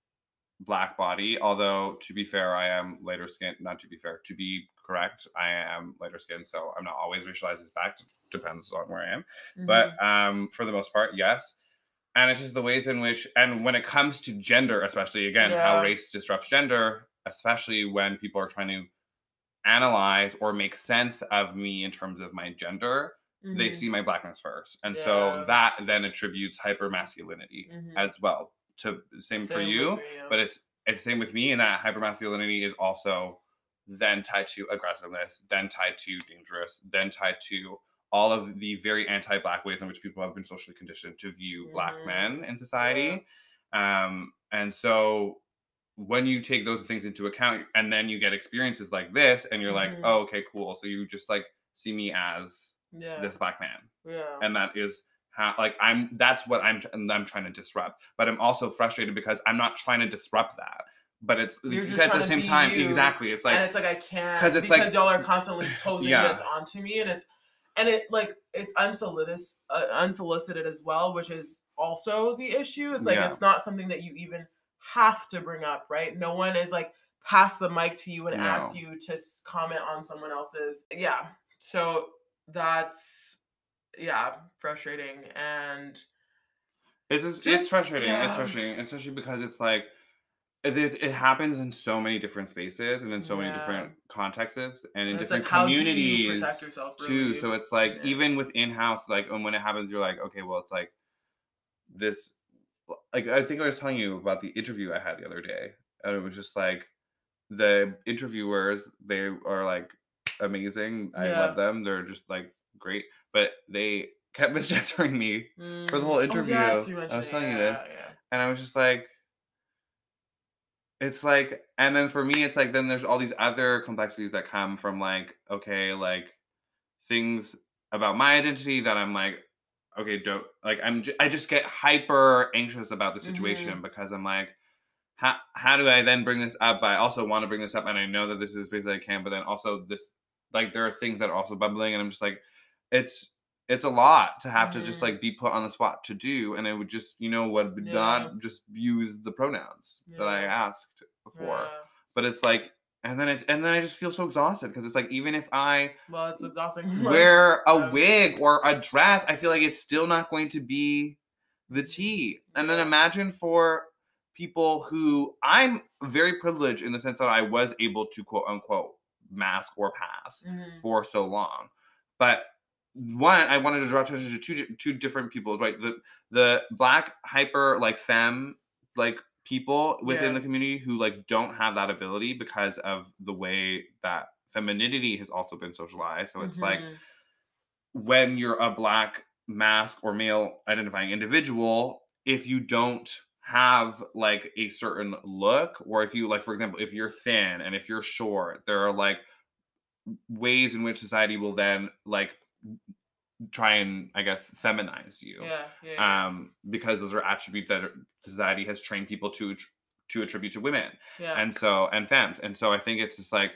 black body, although to be fair, I am lighter skinned. Not to be fair, to be correct, I am lighter skinned, so I'm not always racialized as black. Depends on where I am. But Hmm. for the most part, yes. And it's just the ways in which, and when it comes to gender, especially again, how Yeah. race disrupts gender, especially when people are trying to analyze or make sense of me in terms of my gender, they Hmm. see my blackness first. And so Yeah. that then attributes hyper masculinity Hmm. as well. To same for Same with you, me. Yeah. but it's same with me, and that hyper masculinity is also then tied to aggressiveness, then tied to dangerous, then tied to all of the very anti-black ways in which people have been socially conditioned to view black Hmm. men in Yeah. society. And so when you take those things into account and then you get experiences like this and you're like, Hmm. oh, okay, cool. So you just like see me as Yeah. this black man. Yeah. And that is how like that's what I'm trying to disrupt. But I'm also frustrated because I'm not trying to disrupt that. But it's You're like, just at the trying to same be time, you. exactly. It's And like it's like I because can't it's like because y'all are constantly posing this yeah, onto me, and it like it's unsolicited as well, which is also the issue. It's like yeah. it's not something that you even have to bring up, right? No one is like pass the mic to you and ask No. you to comment on someone else's. Yeah. So that's yeah, frustrating and It's just frustrating. It's yeah. frustrating, especially because it's like it happens in so many different spaces and in so many Yeah. different contexts and in And it's like different how do you protect communities yourself too. really? So it's like Yeah. even within house, like and when it happens, you're like, okay, well, it's like this. Like I think I was telling you about the interview I had the other day, and it was just like the interviewers. They are like amazing. I love Yeah. them. They're just like great, but they kept misgendering me for the whole Oh yes, interview. you I mentioned was it. telling you this, Yeah, yeah. and I was just like, it's like, and then for me, it's like, then there's all these other complexities that come from like, okay, like things about my identity that I'm like, okay, don't like, I just get hyper anxious about the situation Mhm. because I'm like, how do I then bring this up? I also want to bring this up, and I know that this is the space that I can, but then also this, like, there are things that are also bubbling, and I'm just like, it's it's a lot to have to just Mhm. like be put on the spot to do, and I would just, would Yeah. not just use the pronouns that I Yeah. asked before, Yeah. but it's like, and then I just feel so exhausted because it's like even if I Well, it's exhausting. Like, wear a um, wig or a dress, I feel like it's still not going to be the mhm. tea. And then Yeah. imagine for people who I'm very privileged in the sense that I was able to quote unquote mask or pass Mhm. for so long. But one, I wanted to draw attention to two different people, right? The black hyper like femme like people within Yeah. the community who like don't have that ability because of the way that femininity has also been socialized. So it's like Mhm. when you're a black mask or male identifying individual, if you don't have like a certain look, or if you like, for example, if you're thin and if you're short, there are like ways in which society will then like try and I guess feminize you, Yeah. Yeah. Yeah. because those are attributes that society has trained people to attribute to women, Yeah. and so and femmes, and so I think it's just like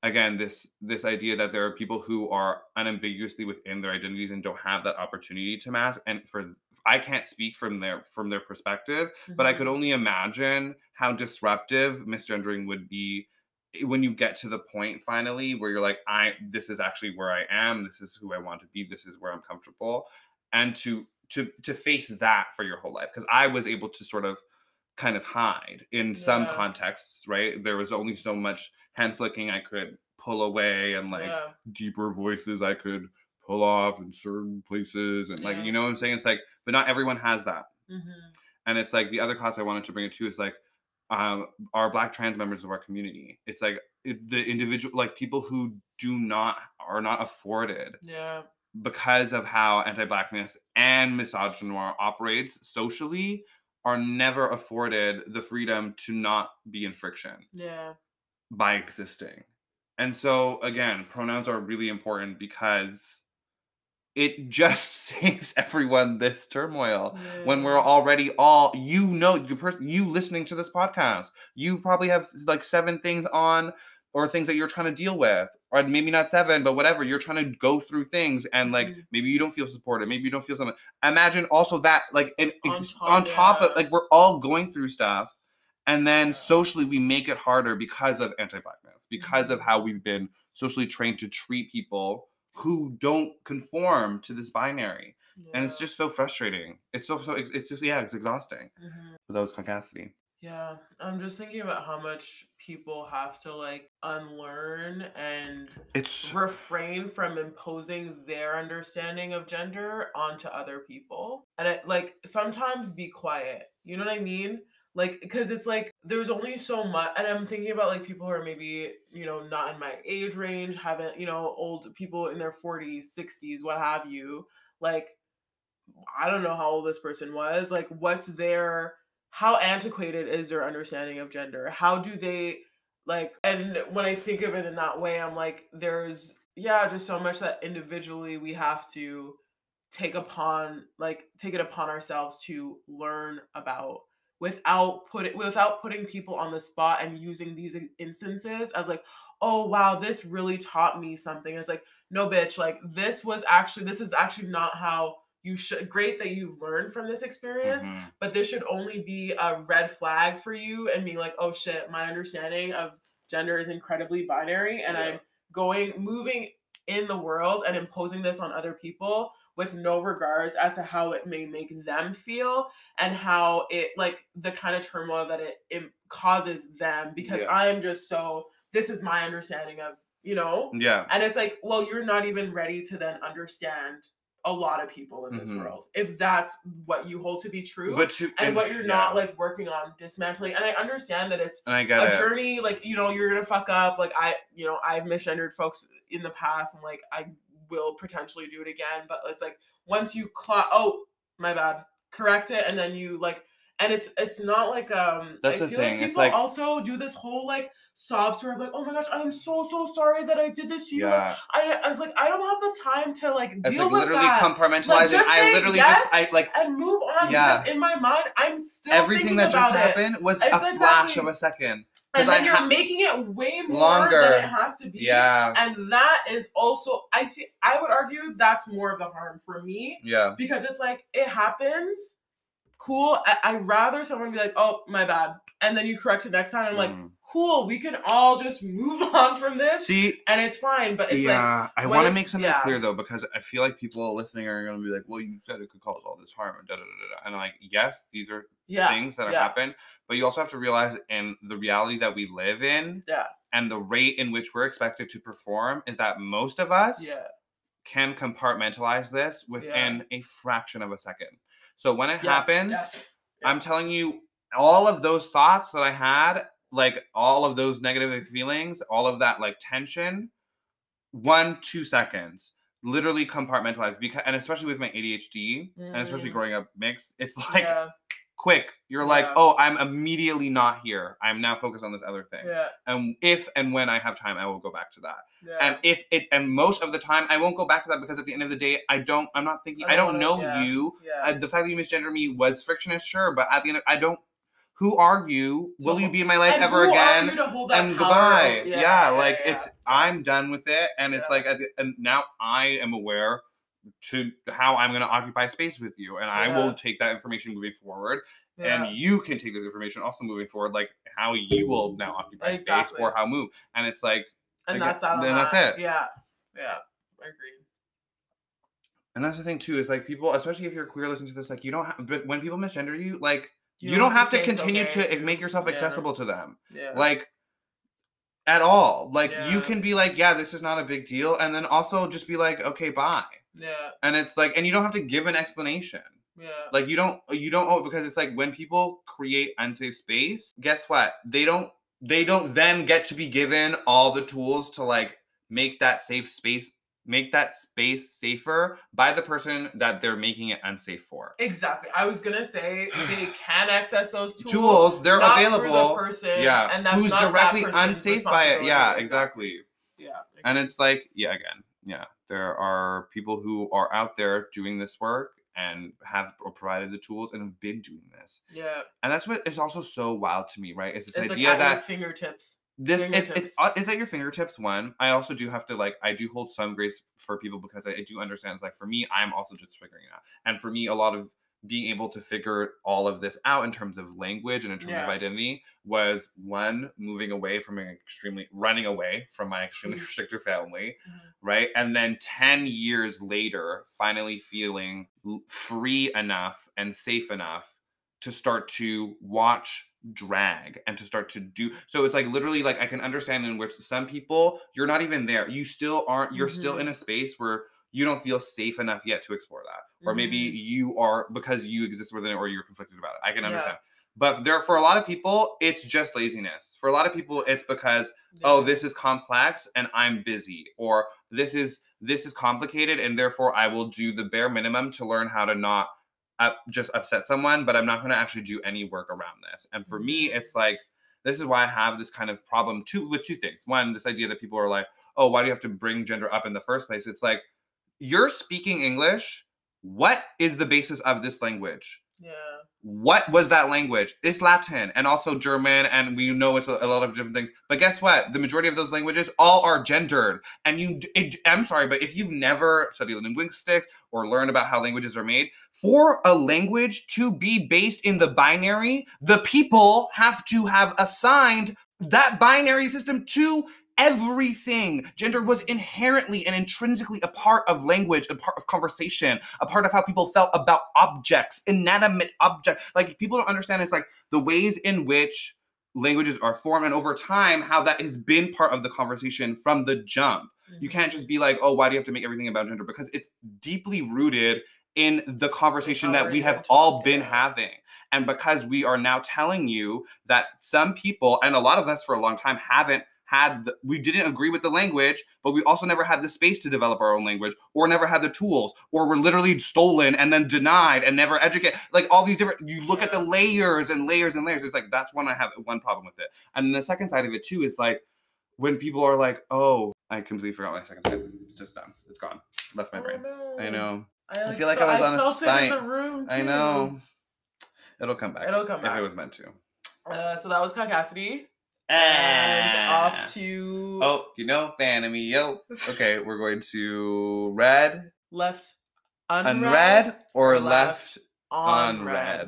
again, this idea that there are people who are unambiguously within their identities and don't have that opportunity to mask. And I can't speak from their perspective, but I could Mhm. only imagine how disruptive misgendering would be when you get to the point finally where you're like, I this is actually where I am, this is who I want to be, this is where I'm comfortable, and to face that for your whole life. Because I was able to sort of kind of hide in some Yeah. contexts, right? There was only so much hand flicking I could pull away, and like Yeah. deeper voices I could pull off in certain places, and like, Yeah. you know what I'm saying? It's like, but not everyone has that. Mhm. And it's like the other class I wanted to bring it to is like our black trans members of our community. It's like the individual, like people who are not afforded Yeah. because of how anti-blackness and misogynoir operates socially, are never afforded the freedom to not be in friction Yeah. by existing. And so again, pronouns are really important because it just saves everyone this turmoil when we're Yeah. already all, you listening to this podcast, you probably have like 7 things on, or things that you're trying to deal with, or maybe not 7, but whatever, you're trying to go through things, and like Mhm. maybe you don't feel supported, maybe you don't feel something. Imagine also that, like, On top, on top of, yeah. like, we're all going through stuff, and then Yeah. socially we make it harder because of anti-blackness, because of Mhm. how we've been socially trained to treat people who don't conform to this binary. And it's Yeah. just so frustrating. It's just, yeah, it's exhausting. Mhm. But that was Concavity. Yeah, I'm just thinking about how much people have to like unlearn and It's refrain from imposing their understanding of gender onto other people. And it like sometimes be quiet. You know what I mean? Like, because it's like there's only so much. And I'm thinking about like people who are maybe, not in my age range, haven't, old people in their 40s, 60s, what have you. Like, I don't know how old this person was. Like, how antiquated is their understanding of gender? How do they, like, and when I think of it in that way, I'm like, yeah, just so much that individually we have to take it upon ourselves to learn about without putting people on the spot and using these instances as like, oh wow, this really taught me something. It's like, no bitch, like this is actually not how you should. Great that you've learned from this experience, mhm. but this should only be a red flag for you and being like, oh shit, my understanding of gender is incredibly binary, and Yeah. I'm moving in the world and imposing this on other people with no regards as to how it may make them feel, and how it, like, the kind of turmoil that it causes them, because Yeah. I am just so, this is my understanding of, Yeah. and it's like, well, you're not even ready to then understand a lot of people in this Mhm. world if that's what you hold to be true, But to and what you're not yeah. like working on dismantling. And I understand that it's And I get a it. journey, like, you're gonna fuck up. Like, I've misgendered folks in the past, and like I will potentially do it again, but it's like once you oh, my bad, correct it, and then you like, and it's not like, That's I the feel like thing. It's people like, also do this whole like sob story of like, oh my gosh, I'm so sorry that I did this to you. Like, yeah. I was like, I don't have the time to like It's like deal with literally that. Like, compartmentalizing. just I say literally just, yes I like, and move on, because yeah. in my mind I'm still Everything thinking that just about it. happened was a It's flash of exactly, a second. Because and then you're making it way more than it longer. has to be, Yeah. and that is also, I would argue that's more of the harm for me, Yeah. because it's like it happens. Cool. I'd rather someone be like, oh, my bad, and then you correct it next time. I'm like, Mhm. cool, we can all just move on from this, See, and it's fine. But it's like, yeah, I when want to make it's, something yeah, clear though, because I feel like people listening are going to be like, "Well, you said it could cause all this harm," and da da da da. And I'm like, yes, these are yeah, things that are yeah, happen, but you also have to realize in the reality that we live in, yeah, and the rate in which we're expected to perform, is that most of us yeah, can compartmentalize this yeah. within a fraction of a second. So when it Yes, happens, yes, yeah, I'm telling you, all of those thoughts that I had, like all of those negative feelings, all of that like tension, 1 2 seconds, literally compartmentalized. Because, and especially with my ADHD, and especially mm, growing up mixed, it's like yeah, quick. You're like, yeah, oh, I'm immediately not here. I'm now focused on this other thing. yeah, And if and when I have time, I will go back to that. yeah. And and most of the time, I won't go back to that, because at the end of the day, I'm not thinking, I I don't don't want to. know Yeah, you. yeah, The fact that you misgender me was frictionless, sure, but at the end, I don't. who are you? Will you be in my life and ever who again? Are you to hold that And power goodbye. yeah, Like yeah. I'm done with it. And it's Yeah. like, and now I am aware to how I'm going to occupy space with you. And I will take that information moving forward. And you can take this information also moving forward, like how you will now occupy space or how move. And it's like, and again, that's it. Yeah. Yeah. I agree. And that's the thing too, is like people, especially if you're queer listening to this, like you don't have, but when people misgender you, like you don't have to continue to make yourself accessible to them. Yeah. Like at all. Like you can be like, yeah, this is not a big deal. And then also just be like, okay, bye. Yeah. And it's like, and you don't have to give an explanation. Yeah. Like you don't owe, because it's like when people create unsafe space, guess what? They don't then get to be given all the tools to like make that space safer by the person that they're making it unsafe for. Exactly. I was gonna say they can access those tools. They're available. The person, and that's who's not directly unsafe by it. Yeah, exactly. Yeah. And it's like, there are people who are out there doing this work and have provided the tools and have been doing this. Yeah. And that's what is also so wild to me, right? Is this idea like at that your fingertips. It's at your fingertips. One, I also do have to I do hold some grace for people because I do understand. It's like for me, I'm also just figuring it out, and for me, a lot of being able to figure all of this out in terms of language and in terms of identity was one, running away from my extremely restricted family, right? And then 10 years later, finally feeling free enough and safe enough to start to watch drag and to start to do. So it's like literally like I can understand in which some people, you're not even there. You still aren't, you're still in a space where you don't feel safe enough yet to explore that. Or maybe you are because you exist within it or you're conflicted about it. I can understand. But for a lot of people, it's just laziness. For a lot of people, it's because, this is complex and I'm busy. Or this is complicated and therefore I will do the bare minimum to learn how to not just upset someone, but I'm not going to actually do any work around this. And for me, it's like, this is why I have this kind of problem with two things. One, this idea that people are like, oh, why do you have to bring gender up in the first place? It's like, you're speaking English. What is the basis of this language? Yeah. What was that language? It's Latin and also German, and we know it's a lot of different things. But guess what? The majority of those languages all are gendered. And I'm sorry, but if you've never studied linguistics or learned about how languages are made, for a language to be based in the binary, the people have to have assigned that binary system to everything. Gender was inherently and intrinsically a part of language, a part of conversation, a part of how people felt about objects, inanimate objects. Like, people don't understand it's like the ways in which languages are formed and over time, how that has been part of the conversation from the jump. You can't just be like, oh, why do you have to make everything about gender? Because it's deeply rooted in the conversation that we have all been having. And because we are now telling you that some people, and a lot of us for a long time we didn't agree with the language, but we also never had the space to develop our own language, or never had the tools, or were literally stolen and then denied and never educated. Like all these different, you look at the layers and layers and layers. It's like, that's when I have one problem with it. And the second side of it too is like, when people are like, oh, I completely forgot my second side. It's just done. It's gone. Left my brain. No. I know. I feel like I was on a site. I know. It'll come back. If it was meant to. So that was Cassidy. And off to... Oh, fan of me, yo. Okay, we're going to red. Left unread or left unread.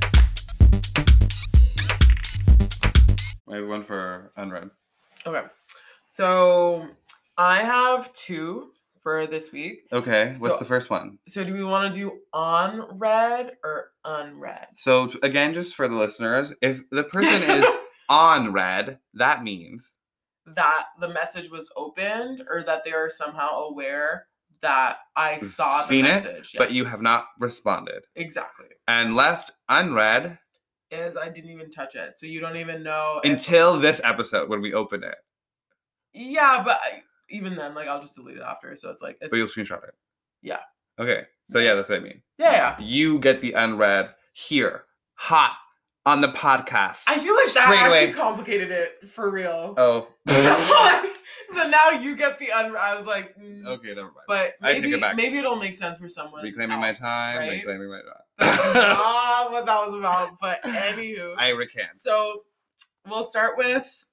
I have one for unread. Okay. So I have two for this week. Okay. What's the first one? So do we want to do on read or unread? So again, just for the listeners, if the person is on read, that means that the message was opened or that they are somehow aware that I saw the message. But you have not responded. Exactly. And left unread is I didn't even touch it. So you don't even know. Until this episode when we open it. Yeah, but even then, I'll just delete it after. So it's like... But you'll screenshot it. Yeah. Okay. So yeah, that's what I mean. Yeah. You get the unread here. Hot. On the podcast. I feel like that actually complicated it for real. Oh. But now you get the I was like, Okay, never mind. But I take it back. maybe it'll make sense for someone. Reclaiming my time. Right? Reclaiming my time. That's not what that was about. But anywho, I recant. So we'll start with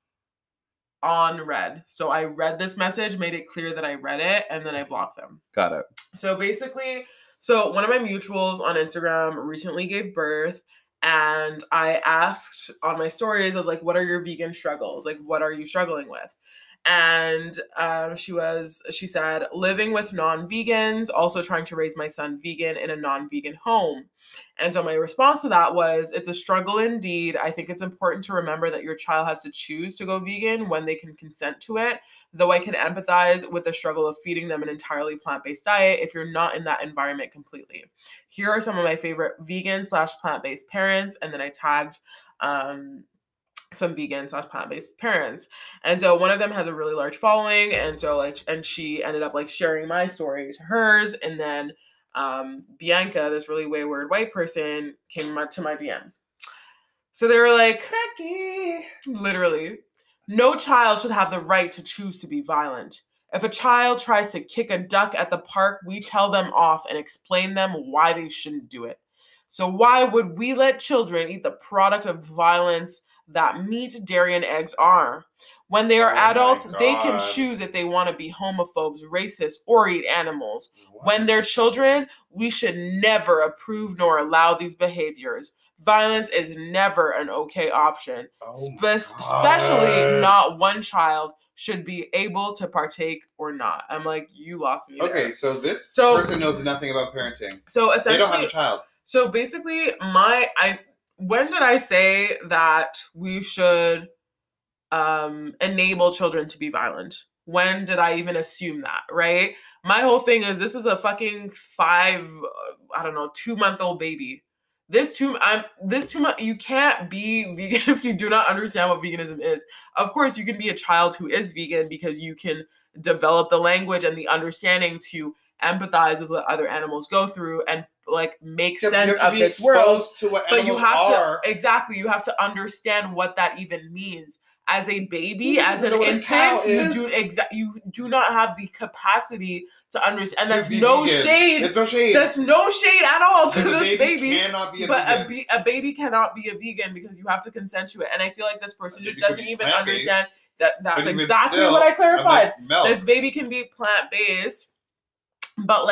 on read. So I read this message, made it clear that I read it, and then I blocked them. Got it. So basically, one of my mutuals on Instagram recently gave birth, and I asked on my stories, I was like, what are your vegan struggles? Like, what are you struggling with? And she said, living with non-vegans, also trying to raise my son vegan in a non-vegan home. And so my response to that was, it's a struggle indeed. I think it's important to remember that your child has to choose to go vegan when they can consent to it. Though I can empathize with the struggle of feeding them an entirely plant-based diet if you're not in that environment completely. Here are some of my favorite vegan/plant-based parents. And then I tagged some vegan/plant-based parents. And so one of them has a really large following. And so and she ended up sharing my story to hers. And then Bianca, this really wayward white person, came to my DMs. So they were like, Becky, literally, no child should have the right to choose to be violent. If a child tries to kick a duck at the park, we tell them off and explain them why they shouldn't do it. So why would we let children eat the product of violence that meat, dairy, and eggs are? When they are adults, they can choose if they want to be homophobes, racists, or eat animals. What? When they're children, we should never approve nor allow these behaviors. Violence is never an okay option, especially not one child should be able to partake or not. I'm like, you lost me there. Okay, so this person knows nothing about parenting. So essentially, they don't have a child. So basically, when did I say that we should enable children to be violent? When did I even assume that, right? My whole thing is this is a fucking 2-month-old baby. You can't be vegan if you do not understand what veganism is. Of course, you can be a child who is vegan because you can develop the language and the understanding to empathize with what other animals go through and make sense of this world. But you have you have to understand what that even means. As a baby, as an infant, you do not have the capacity to understand. And that's no shade. There's no shade. That's no shade at all to this baby. Cannot be a vegan. A baby cannot be a vegan because you have to consent to it. And I feel like this person just doesn't even understand that. That's exactly what I clarified. This baby can be plant-based, but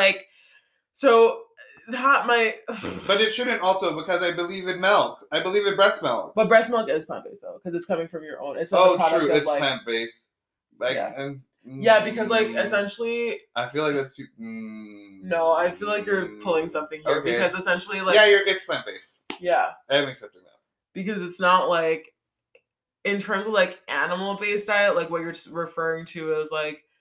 But it shouldn't also, because I believe in milk. I believe in breast milk. But breast milk is plant-based though, because it's coming from your own. It's not true. It's plant-based. Because essentially, I feel like that's. No, I feel like you're pulling something here because essentially, it's plant-based. Yeah, I'm accepting that because it's not in terms of animal-based diet, what you're referring to is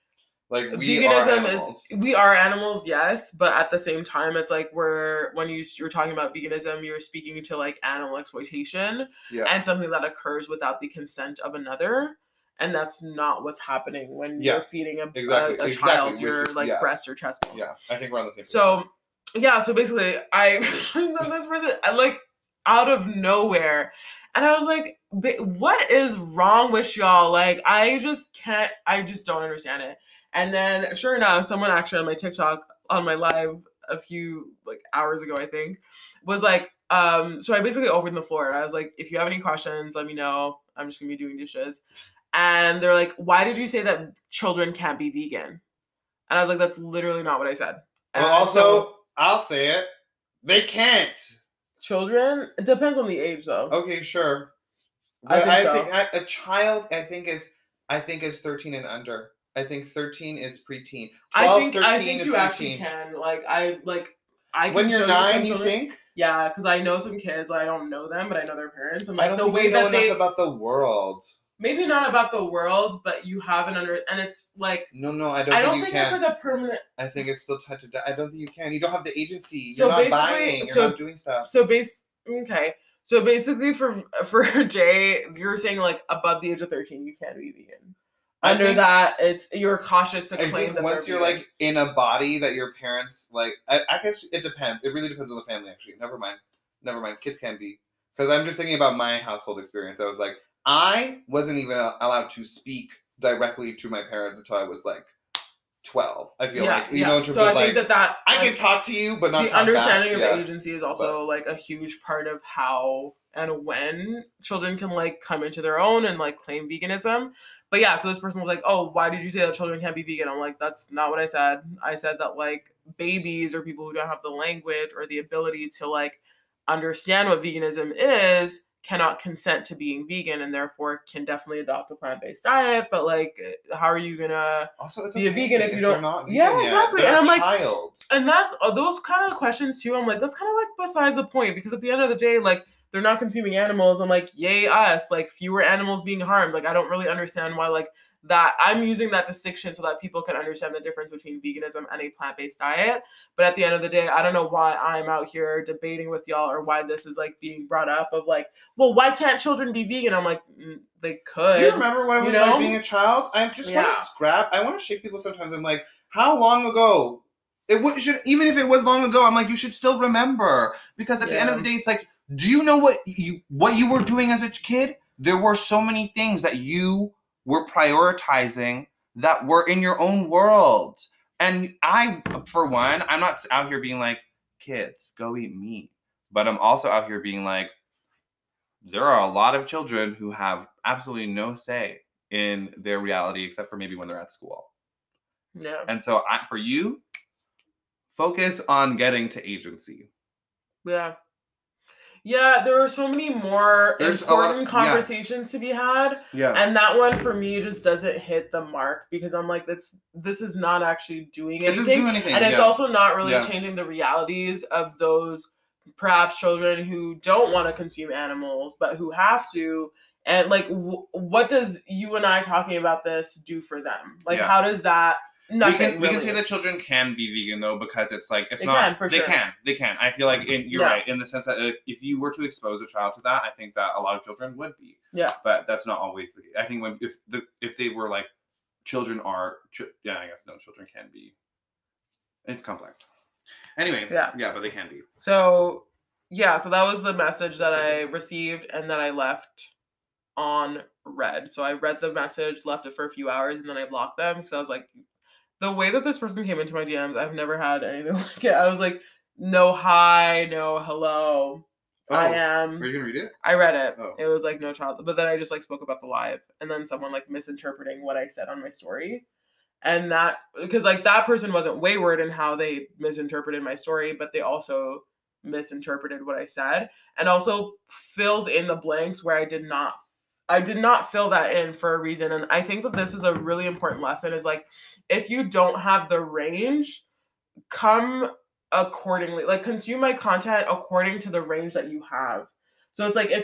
we are animals, yes, but at the same time, it's when you're talking about veganism, you're speaking to animal exploitation and something that occurs without the consent of another, and that's not what's happening when you're feeding a child your breast or chest milk. Yeah, I think we're on the same page. So basically, this person out of nowhere. And I was like, what is wrong with y'all? I just don't understand it. And then, sure enough, someone actually on my TikTok, on my live a few hours ago, I think, was so I basically opened the floor. And I was like, if you have any questions, let me know. I'm just going to be doing dishes. And they're like, why did you say that children can't be vegan? And I was like, that's literally not what I said. And well, also, I'll say it. They can't. Children? It depends on the age, though. Okay, sure. But I think a child, I think is 13 and under. I think 13 is preteen. 12, 13 I think is you 13. actually can. I when you're 9, you think? Yeah, because I know some kids. I don't know them, but I know their parents. And I don't the think way we know that they enough about the world. Maybe not about the world, but you have an and it's No, I don't think you can. It's a permanent. I think it's still touch it. I don't think you can. You don't have the agency. You're not buying. You're not doing stuff. Okay. So basically, for Jay, you're saying above the age of 13, you can't be vegan. You're cautious to claim think that once you're in a body that your parents I guess it depends. It really depends on the family. Actually, never mind. Kids can be, because I'm just thinking about my household experience. I was I wasn't even allowed to speak directly to my parents until I was like 12. I feel like, in terms so of I think that I can talk to you, but not the talk understanding back. of agency is also like a huge part of how and when children can like come into their own and like claim veganism. But yeah, so this person was like, oh, why did you say that children can't be vegan? I'm like, that's not what I said. I said that like babies or people who don't have the language or the ability to like understand what veganism is cannot consent to being vegan and therefore can definitely adopt a plant-based diet. But like, how are you gonna also, it's be a vegan if you they're don't? not vegan Yeah, yet. exactly. They're And I'm like, child. and that's those kind of questions too. I'm like, that's kind of like besides the point, because at the end of the day, like they're not consuming animals. I'm like, yay us, like fewer animals being harmed. Like I don't really understand why like that. I'm using that distinction so that people can understand the difference between veganism and a plant-based diet. But at the end of the day, I don't know why I'm out here debating with y'all or why this is like being brought up of like, well, why can't children be vegan? I'm like, they could. Do you remember what it was you know? like being a child? I just want to scrap. I want to shake people sometimes. I'm like, how long ago? Should, even if it was long ago, I'm like, you should still remember. Because at the end of the day, it's like, do you know what you were doing as a kid? There were so many things that you were prioritizing that were in your own world. And I, for one, I'm not out here being like, kids, go eat meat. But I'm also out here being like, there are a lot of children who have absolutely no say in their reality except for maybe when they're at school. Yeah. And so for you, focus on getting to agency. Yeah. Yeah, there are so many more important conversations to be had. Yeah. And that one for me just doesn't hit the mark because I'm like, this is not actually doing anything. It doesn't do anything. And it's also not really changing the realities of those perhaps children who don't want to consume animals, but who have to. And like, what does you and I talking about this do for them? Like, how does that... Nothing, we can say that children can be vegan though, because it's like they can. I feel like you're right in the sense that if you were to expose a child to that, I think that a lot of children would be. Yeah. But that's not always the case. I think if they were like children are I guess no, children can be. It's complex. Anyway, yeah, but they can be. So that was the message that I received and that I left on read. So I read the message, left it for a few hours, and then I blocked them because I was like, the way that this person came into my DMs, I've never had anything like it. I was like, no hi, no hello. I am. Are you gonna read it? I read it. Oh. It was like no child, but then I just like spoke about the live, and then someone like misinterpreting what I said on my story, and that because like that person wasn't wayward in how they misinterpreted my story, but they also misinterpreted what I said, and also filled in the blanks where I did not fill that in for a reason. And I think that this is a really important lesson is like, if you don't have the range, come accordingly, like consume my content according to the range that you have. So it's like,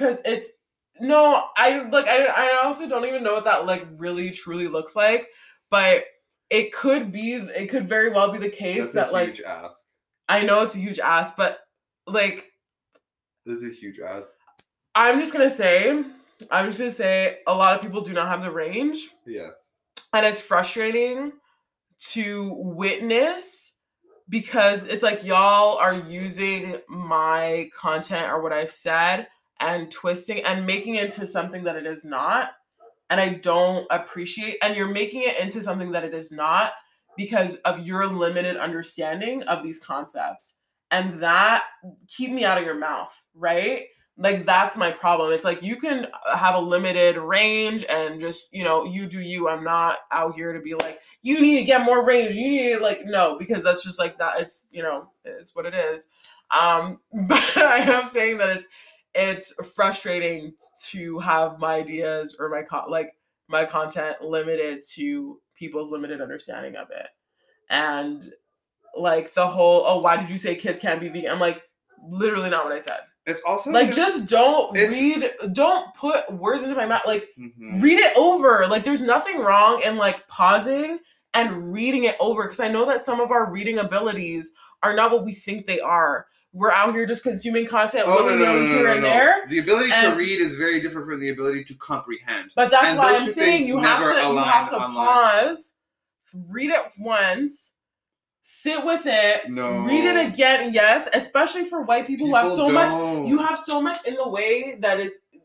I honestly don't even know what that like really truly looks like, but it could very well be the case that like, huge ask. I know it's a huge ask, but like, this is a huge ask. I'm just gonna say a lot of people do not have the range. Yes. And it's frustrating to witness because it's like y'all are using my content or what I've said and twisting and making it into something that it is not. And I don't appreciate, and you're making it into something that it is not because of your limited understanding of these concepts. And that keep me out of your mouth, right? Like, that's my problem. It's like, you can have a limited range and just, you do you. I'm not out here to be like, you need to get more range. You need to like, no, because that's just like that. It's, it's what it is. But I am saying that it's frustrating to have my ideas or my content limited to people's limited understanding of it. And like the whole, why did you say kids can't be vegan? I'm like, literally not what I said. It's also like, just don't put words into my mouth. Like, read it over. Like, there's nothing wrong in like pausing and reading it over. Because I know that some of our reading abilities are not what we think they are. We're out here just consuming content willy-nilly here and there. The ability to read is very different from the ability to comprehend. But that's why I'm saying you have to pause, read it once, sit with it, read it again. Yes, especially for white people who have so much. You have so much in the way that is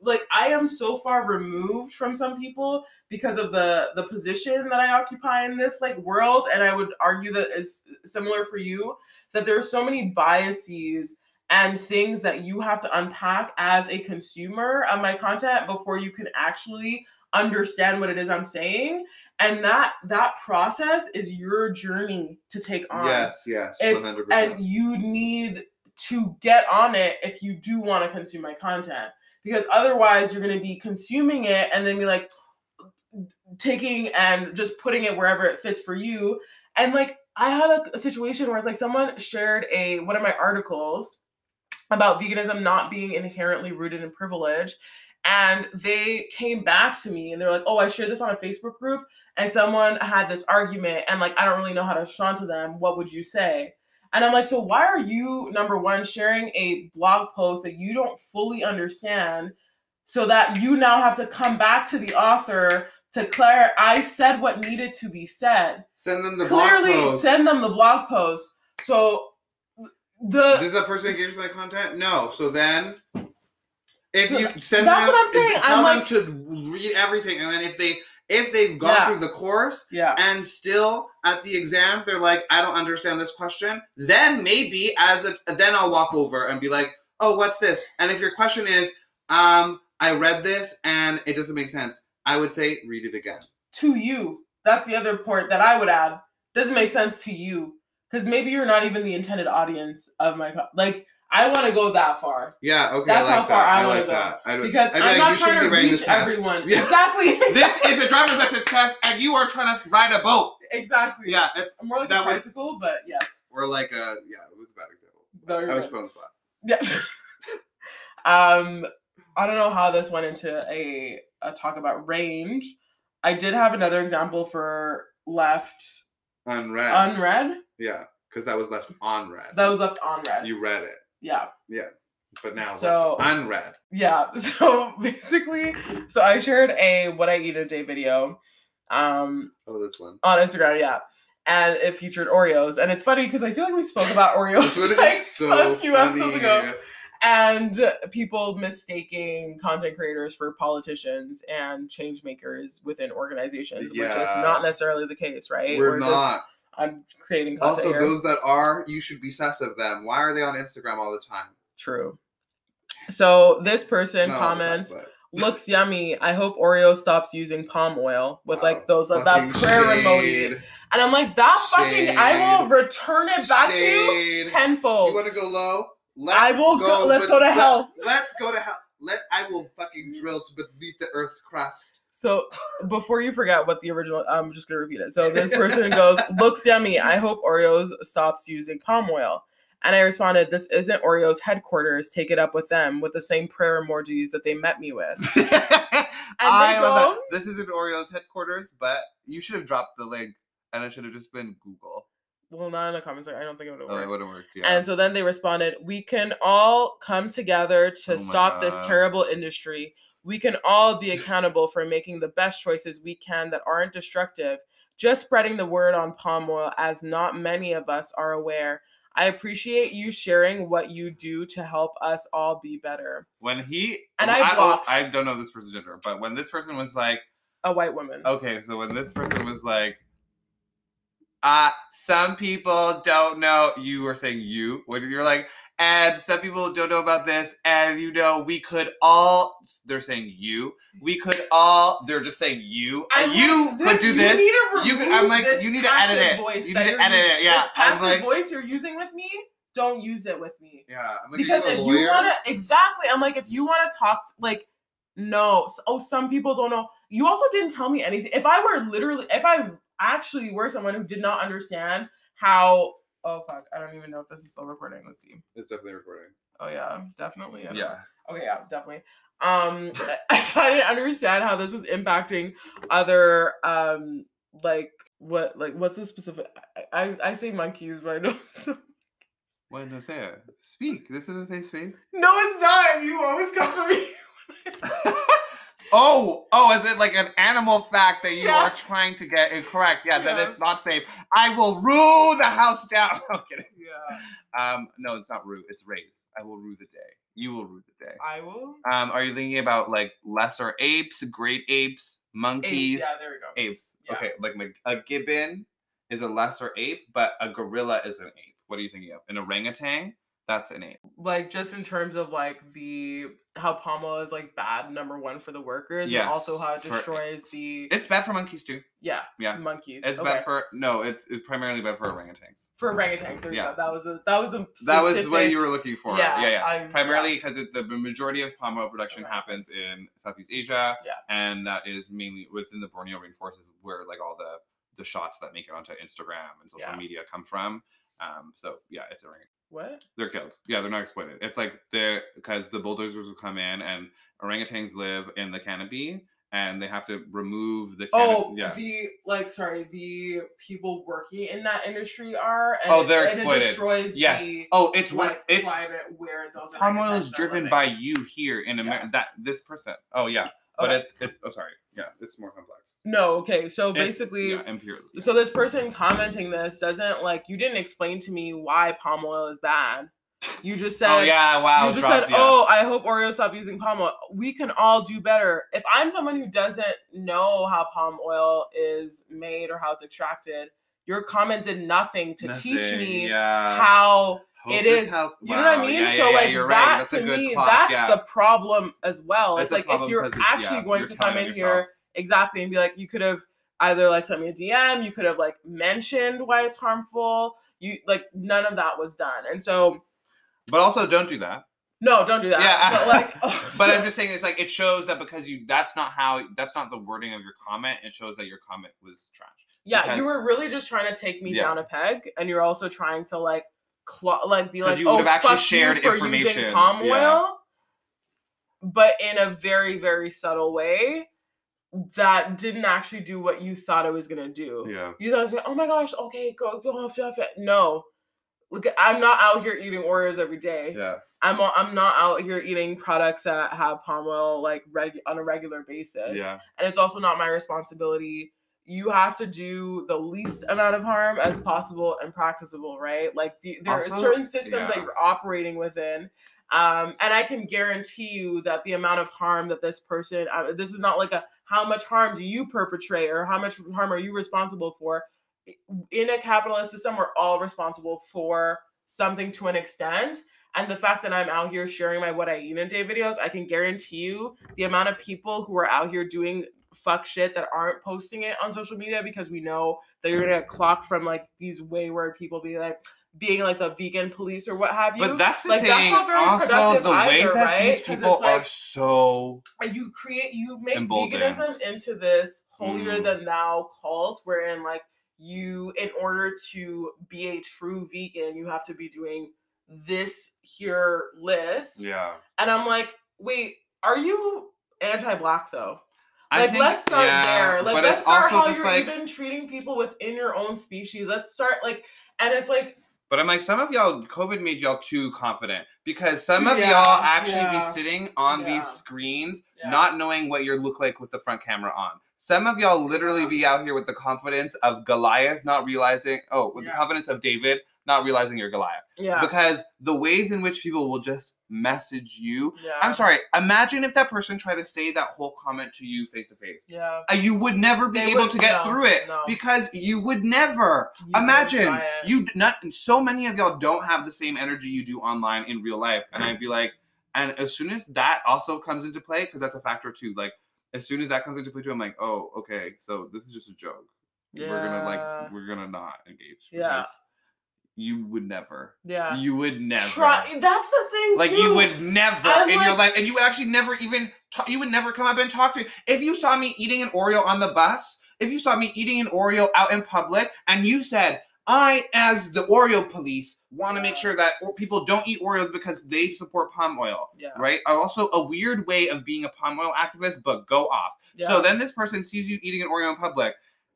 like I am so far removed from some people because of the position that I occupy in this like world, and I would argue that it's similar for you, that there are so many biases and things that you have to unpack as a consumer of my content before you can actually understand what it is I'm saying. And that process is your journey to take on. Yes, It's 100%. and you need to get on it if you do want to consume my content, because otherwise you're going to be consuming it and then be like taking and just putting it wherever it fits for you. And like I had a situation where it's like someone shared one of my articles about veganism not being inherently rooted in privilege, and they came back to me and they're like, oh, I shared this on a Facebook group and someone had this argument and like I don't really know how to respond to them. What would you say? And I'm like, so why are you, number one, sharing a blog post that you don't fully understand so that you now have to come back to the author to clarify? I said what needed to be said. Send them the Clearly, blog post. send them the blog post. So does that person engage with my content? No. So then, if you send that's them, what I'm saying. tell I'm them to read everything, and then if they've gone through the course, and still at the exam they're like, I don't understand this question, then maybe then I'll walk over and be like, oh, what's this? And if your question is, I read this and it doesn't make sense, I would say read it again. To you. That's the other part that I would add. Doesn't make sense to you. Because maybe you're not even the intended audience of my... Like, I want to go that far. Yeah, okay, that's how far I want to go. That. Because I'm not trying to reach everyone. Yeah. Exactly. This is a driver's license test, and you are trying to ride a boat. Exactly. Yeah, I'm more like a bicycle, but yes. Or like it was a bad example. I was put on the spot. Yeah. I don't know how this went into a talk about range. I did have another example for left unread. Yeah, because that was left on read. That was left on read. You read it. Yeah. Yeah. But now so, left unread. Yeah. So basically, I shared a what I eat a day video. This one. On Instagram, yeah. And it featured Oreos. And it's funny because I feel like we spoke about Oreos a few episodes ago. And people mistaking content creators for politicians and change makers within organizations, which is not necessarily the case, right? We're not. I'm creating content. Also, those that are, you should be sus of them. Why are they on Instagram all the time? True. So this person comments, looks yummy. I hope Oreo stops using palm oil with like those that prayer emoji. And I'm like, I will return it back to you tenfold. You want to go low? Let's go to hell. Let's go to hell. I will fucking drill to beneath the earth's crust. So before you forget what the original, I'm just going to repeat it. So this person goes, looks yummy. I hope Oreos stops using palm oil. And I responded, this isn't Oreo's headquarters. Take it up with them with the same prayer emojis that they met me with. I love that. This isn't Oreo's headquarters, but you should have dropped the link and it should have just been Google. Well, not in the comments. I don't think it would have worked. It would have worked, yeah. And so then they responded, we can all come together to stop this terrible industry. We can all be accountable for making the best choices we can that aren't destructive. Just spreading the word on palm oil, as not many of us are aware. I appreciate you sharing what you do to help us all be better. I don't know this person's gender, but when this person was like... A white woman. Okay, so when this person was like... some people don't know, you were saying you, when you're like, and some people don't know about this, and we could all, they're saying you, we could all, they're just saying you, and you could do this, I'm like, you need to edit it, you need to edit it, yeah. This passive voice you're using with me, don't use it with me. Yeah. I'm like, because if you want to, exactly, I'm like, if you want to talk, like, no, some people don't know. You also didn't tell me anything. If I actually were someone who did not understand how, oh fuck, I don't even know if this is still recording. Let's see. It's definitely recording. Oh yeah, definitely. Yeah. Okay, yeah, definitely. If I didn't understand how this was impacting other, what's the specific? I say monkeys, but I know. Why don't say it? Speak. This is a safe space. No, it's not. You always come for me. Oh, is it like an animal fact that you are trying to get incorrect? Yeah, that it's not safe. I will rule the house down. I'm kidding. Yeah. No, it's not rue. It's raise. I will rue the day. You will rue the day. I will. Are you thinking about like lesser apes, great apes, monkeys? Apes, yeah, there we go. Apes. Yeah. Okay, like a gibbon is a lesser ape, but a gorilla is an ape. What are you thinking of? An orangutan? That's an ape. Like, just in terms of like how palm oil is like bad, number one for the workers, and also how it destroys It's bad for monkeys too. Yeah. Monkeys. It's bad for it's primarily bad for orangutans. For orangutans, there you go. That was a specific... That was what you were looking for. Yeah. Primarily because the majority of palm oil production happens in Southeast Asia, and that is mainly within the Borneo rainforests, where like all the shots that make it onto Instagram and social media come from. So yeah, it's orangutan. What? They're killed. Yeah, they're not exploited. It's like because the bulldozers will come in and orangutans live in the canopy and they have to remove the canopy. The people working in that industry are. And they're exploited. It destroys it's climate where those palm oil is driven by you here in America. This person. Oh yeah. But it's it's more complex. No, okay. So basically, so this person commenting this doesn't you didn't explain to me why palm oil is bad. You just said, You just said, I hope Oreo stop using palm oil. We can all do better. If I'm someone who doesn't know how palm oil is made or how it's extracted, your comment did nothing to teach me how it is. You know what I mean? You're right. That's to me, that's the problem as well. It's like if you're actually going to come in here and be like, you could have either sent me a DM, you could have mentioned why it's harmful. You none of that was done, and so. But also, don't do that. No, don't do that. Yeah, but I'm just saying it's it shows that because that's not the wording of your comment. It shows that your comment was trash. Yeah, you were really just trying to take me down a peg, and you're also trying to be like, you would have actually shared for information using palm oil, but in a very, very subtle way that didn't actually do what you thought it was gonna do. Yeah, you thought, oh my gosh, okay, go off. No, look, I'm not out here eating Oreos every day. Yeah, I'm not out here eating products that have palm oil on a regular basis. Yeah, and it's also not my responsibility. You have to do the least amount of harm as possible and practicable, right? There are certain systems that you're operating within. And I can guarantee you that the amount of harm that this person, this is not how much harm do you perpetrate or how much harm are you responsible for? In a capitalist system, we're all responsible for something to an extent. And the fact that I'm out here sharing my What I Eat in a Day videos, I can guarantee you the amount of people who are out here doing fuck shit that aren't posting it on social media because we know that you're gonna get clocked from these wayward people being the vegan police or what have you. But that's the thing. That's not very also, productive the way either, that right? these people are so you make emboldened. veganism into this holier than thou cult wherein you, in order to be a true vegan, you have to be doing this here list. Yeah. And I'm like, wait, are you anti-black though? Let's start there. Let's start how you're even treating people within your own species. Let's start and it's But I'm some of y'all, COVID made y'all too confident because some of y'all actually be sitting on these screens not knowing what you look like with the front camera on. Some of y'all literally be out here with the confidence of Goliath, not realizing, the confidence of David, not realizing you're Goliath. Yeah. Because the ways in which people will just message you. Yeah. I'm sorry. Imagine if that person tried to say that whole comment to you face to face. Yeah. You would never be able to get through it because you would never. Imagine so many of y'all don't have the same energy you do online in real life. And I'd be like, and as soon as that also comes into play, because that's a factor too, as soon as that comes into play too, I'm like, oh, okay, so this is just a joke. Yeah. We're gonna not engage. Yeah. You would never. Yeah. You would never. That's the thing, too. You would never in your life, and you would actually never even, you would never come up and talk to me. If you saw me eating an Oreo on the bus, if you saw me eating an Oreo out in public, and you said, I, as the Oreo police, want to make sure that people don't eat Oreos because they support palm oil, right? Also, a weird way of being a palm oil activist, but go off. Yeah. So then this person sees you eating an Oreo in public.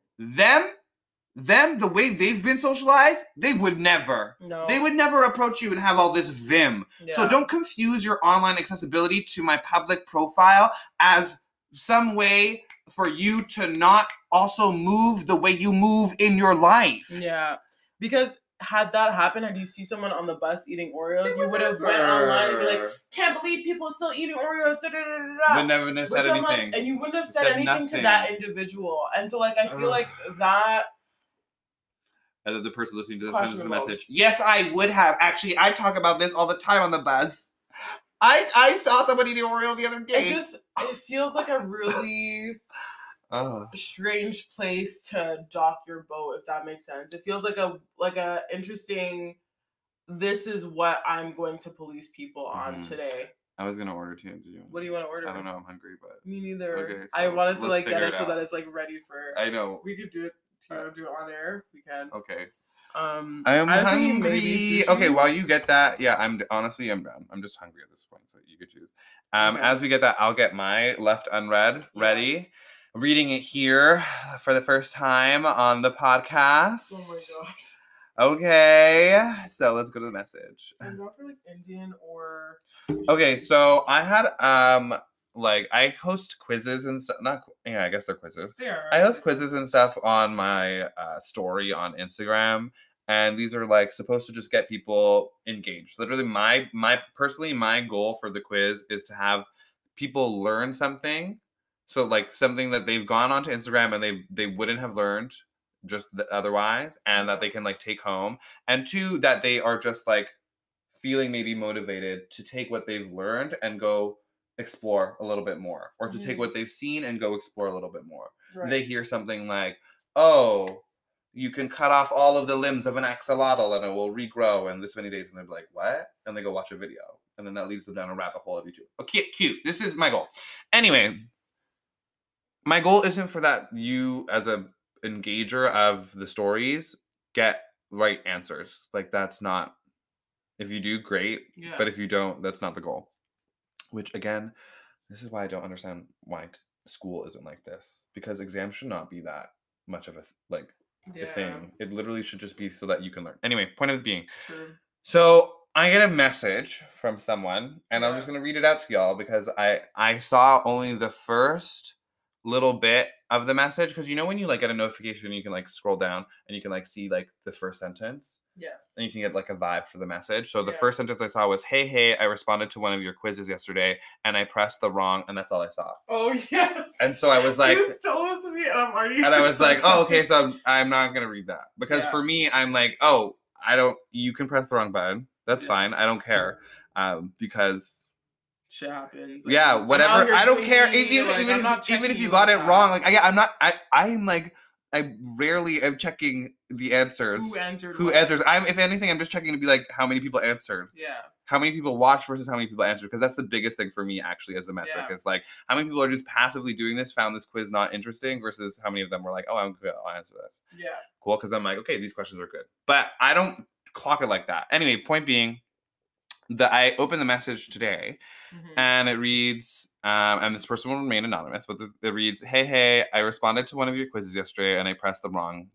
Them, the way they've been socialized, they would never. No. They would never approach you and have all this vim. Yeah. So don't confuse your online accessibility to my public profile as some way for you to not also move the way you move in your life. Yeah. Because had that happen, had you see someone on the bus eating Oreos, you would have went online and be like, can't believe people are still eating Oreos. Da, da, da, da, da. Would never have said anything. Like, and you wouldn't have said anything nothing to that individual. And so, like, I feel like that. As the person listening to this sends the message. Yes, I would have. Actually, I talk about this all the time on the bus. I saw somebody eating Oreo the other day. It feels like a really strange place to dock your boat, if that makes sense. It feels like a interesting, this is what I'm going to police people on today. I was gonna order too. What do you want to order? I don't know. I'm hungry, but me neither. Okay, so I wanted to like get it out. so that it's like ready for. I know. We could do it. Do you want to do it on air? We can. Okay. I am hungry. Okay, while you get that, yeah, I'm done. I'm just hungry at this point, so you could choose. Okay. As we get that, I'll get my left unread ready. Reading it here for the first time on the podcast. Oh my gosh. Okay, so let's go to the message. I'm not for like Indian or. Okay, so I had I host quizzes and stuff. I guess they're quizzes. I host quizzes and stuff on my story on Instagram, and these are like supposed to just get people engaged. Literally, my goal for the quiz is to have people learn something. So like something that they've gone onto Instagram and they wouldn't have learned just otherwise, and that they can like take home, and two, that they are just like feeling maybe motivated to take what they've learned and go explore a little bit more, or to take what they've seen and go explore a little bit more. Right. They hear something like, oh, you can cut off all of the limbs of an axolotl and it will regrow in this many days, and they're like, what? And they go watch a video, and then that leads them down a rabbit hole of YouTube. Okay, cute. This is my goal. Anyway, my goal isn't for that you as a engager of the stories get right answers. Like, that's not, if you do, great. Yeah. But if you don't, that's not the goal. Which, again, this is why I don't understand why school isn't like this. Because exams should not be that much of a thing. It literally should just be so that you can learn. Anyway, point of being. True. So I get a message from someone, and I'm just going to read it out to y'all because I saw only the first little bit of the message, because you know when you like get a notification, you can like scroll down and you can like see like the first sentence. Yes. And you can get like a vibe for the message. So the first sentence I saw was, hey, I responded to one of your quizzes yesterday and I pressed the wrong, and that's all I saw. Oh yes. And so I was like, you told this to me, and I'm already. And I was like, oh, okay, so I'm not gonna read that, because for me, I'm like, oh, you can press the wrong button. That's fine. I don't care, because. Shit happens. Like, whatever. I don't care. Even if you got it wrong, like I'm like, I rarely am checking the answers. Who answers? If anything, I'm just checking to be like, how many people answered. Yeah. How many people watched versus how many people answered, because that's the biggest thing for me actually as a metric is like, how many people are just passively doing this, found this quiz not interesting, versus how many of them were like, oh, I'm good, I'll answer this. Yeah. Cool, because I'm like, okay, these questions are good, but I don't clock it like that. Anyway, point being, that I opened the message today, and it reads, and this person will remain anonymous, but it reads, hey, I responded to one of your quizzes yesterday, and I pressed the wrong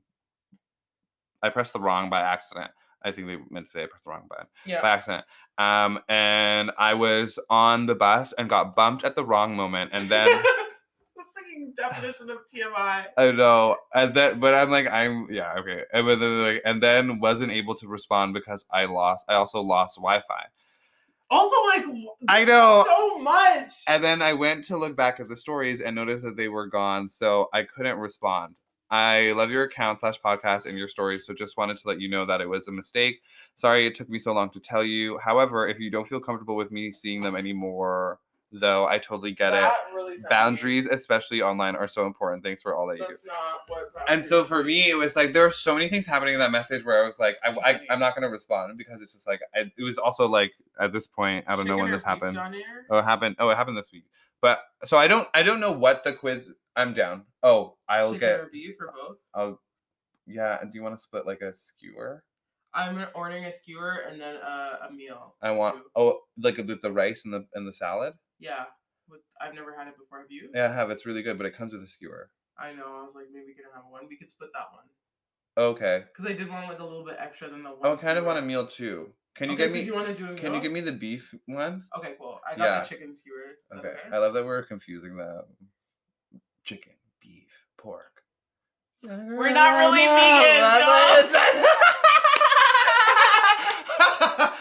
by accident. I think they meant to say I pressed the wrong button by accident. And I was on the bus and got bumped at the wrong moment, and then that's like definition of TMI. I know, but I'm like, okay, and then wasn't able to respond because I also lost Wi-Fi. Also, like, I know so much. And then I went to look back at the stories and noticed that they were gone, so I couldn't respond. I love your account /podcast and your stories, so just wanted to let you know that it was a mistake. Sorry it took me so long to tell you. However, if you don't feel comfortable with me seeing them anymore, though, I totally get it. Really boundaries, especially online, are so important. Thanks for all that you do. That's not what. And so for me, it was like there were so many things happening in that message where I was like, I'm not going to respond, because it's just like it was also like at this point, I don't know when this happened. It happened this week. But so I don't know what the quiz. I'm down. Oh, I'll chicken get. Or beef for both. Oh, yeah. Do you want to split like a skewer? I'm ordering a skewer and then a meal. I want like with the rice and the salad. Yeah, I've never had it before. Have you? Yeah, I have. It's really good, but it comes with a skewer. I know. I was like, maybe we can have one. We could split that one. Okay. Because I did want like a little bit extra than the one. Oh, I kind of want a meal too. Can you get me? So you want to do a meal? Can you give me the beef one? Okay, cool. I got the chicken skewer. Okay. I love that we're confusing them. Chicken, beef, pork. We're not really vegans.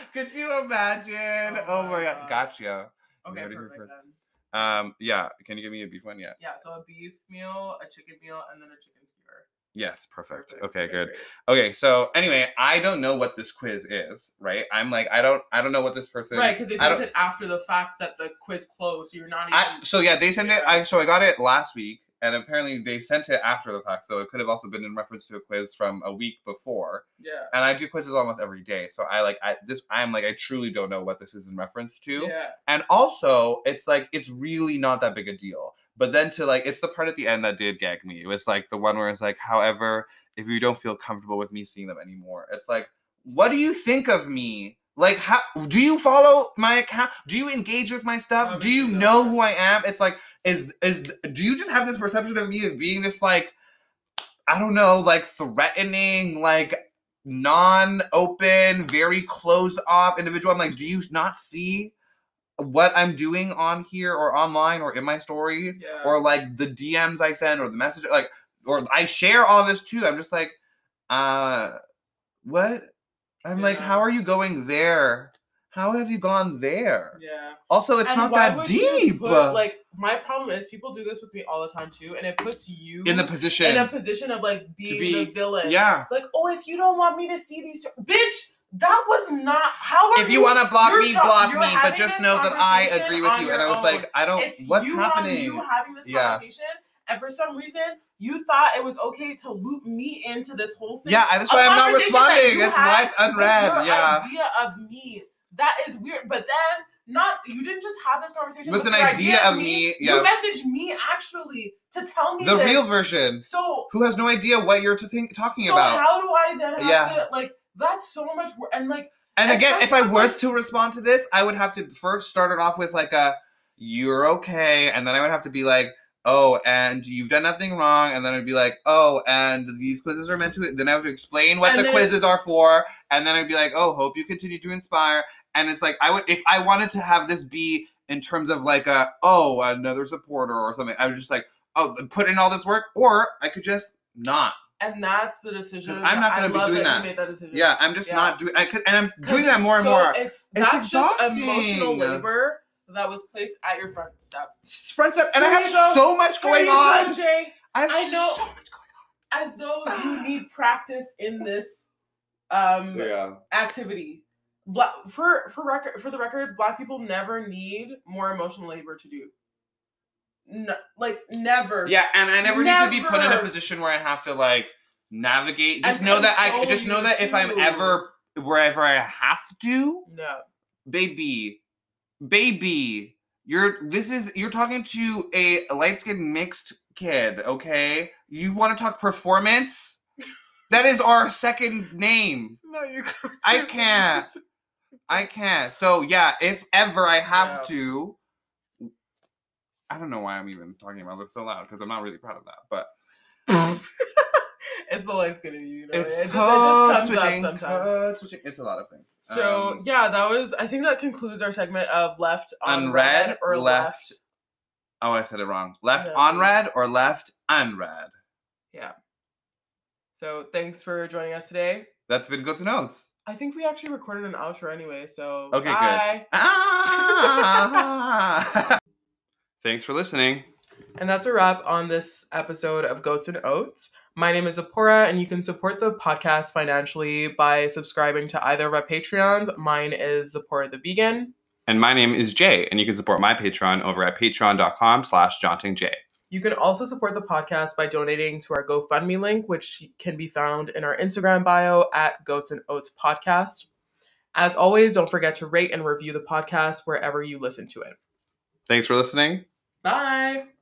Could you imagine? Oh my god. Gotcha. Okay, Ready for perfect first? then. Yeah. Can you give me a beef one? Yeah. Yeah, so a beef meal, a chicken meal, and then a chicken skewer. Yes, perfect. Perfect. Okay, good. Great. Okay, so anyway, I don't know what this quiz is, right? I'm like, I don't know what this person. Right, because they sent it after the fact that the quiz closed, so you're not even. So yeah, they sent it. I got it last week, and apparently they sent it after the fact, so it could have also been in reference to a quiz from a week before. Yeah. And I do quizzes almost every day, so I truly don't know what this is in reference to. Yeah. And also, it's like it's really not that big a deal. But then it's the part at the end that did gag me. It was like the one where it's like, however, if you don't feel comfortable with me seeing them anymore, it's like, what do you think of me? Like, how do you follow my account? Do you engage with my stuff? Do you know who I am? It's like, do you just have this perception of me as being this like, I don't know, like threatening, like non-open, very closed off individual? I'm like, do you not see what I'm doing on here or online or in my stories or like the DMs I send or the message, like, or I share all this too? I'm just like, what? I'm like, how are you going there? How have you gone there? Yeah. Also, it's not that deep. Like, my problem is people do this with me all the time too, and it puts you in a position of like being the villain. Yeah. Like, oh, if you don't want me to see these, bitch. That was not how. If you want to block me, but just know that I agree with you. And I was like, I don't. What's happening? You having this conversation, and for some reason, you thought it was okay to loop me into this whole thing. Yeah, that's why I'm not responding. That's why it's unread. Yeah. Idea of me. That is weird. But then, you didn't just have this conversation with an idea of me. Yeah. You messaged me actually to tell me the real version. So who has no idea what you're talking about? So how do I then have to like? That's so much work. And like, and again, if I was to respond to this, I would have to first start it off with like you're okay, and then I would have to be like, oh, and you've done nothing wrong, and then I'd be like, oh, and these quizzes are meant to. Then I have to explain what the quizzes are for, and then I'd be like, oh, hope you continue to inspire. And it's like if I wanted to have this be in terms of like another supporter or something, I would just like, oh, put in all this work, or I could just not. And that's the decision. I'm not going to be doing that. You made that decision. Yeah, I'm just not doing. And I'm doing that more and more. That's just emotional labor that was placed at your front step. And I have so much going on. Jay. I know so much going on. As though you need practice in this activity. For the record, Black people never need more emotional labor to do. No, like never. Yeah, and I never need to be put in a position where I have to like navigate. Just know that if I'm ever wherever I have to. No. Baby, you're talking to a light-skinned mixed kid, okay? You want to talk performance? That is our second name. No, you can't. I can't. So yeah, if ever I have to. I don't know why I'm even talking about this so loud because I'm not really proud of that, but it's always gonna be, you know. It just comes up sometimes. It's a lot of things. So I think that concludes our segment of left unread or left. Oh, I said it wrong. Left unread or left unread. Yeah. So thanks for joining us today. That's been Good to Notes. I think we actually recorded an outro anyway, so okay, bye. Good. Thanks for listening. And that's a wrap on this episode of Goats and Oats. My name is Zipporah, and you can support the podcast financially by subscribing to either of our Patreons. Mine is Zipporah the Vegan. And my name is Jay, and you can support my Patreon over at patreon.com/jauntingjay. You can also support the podcast by donating to our GoFundMe link, which can be found in our Instagram bio at Goats and Oats Podcast. As always, don't forget to rate and review the podcast wherever you listen to it. Thanks for listening. Bye.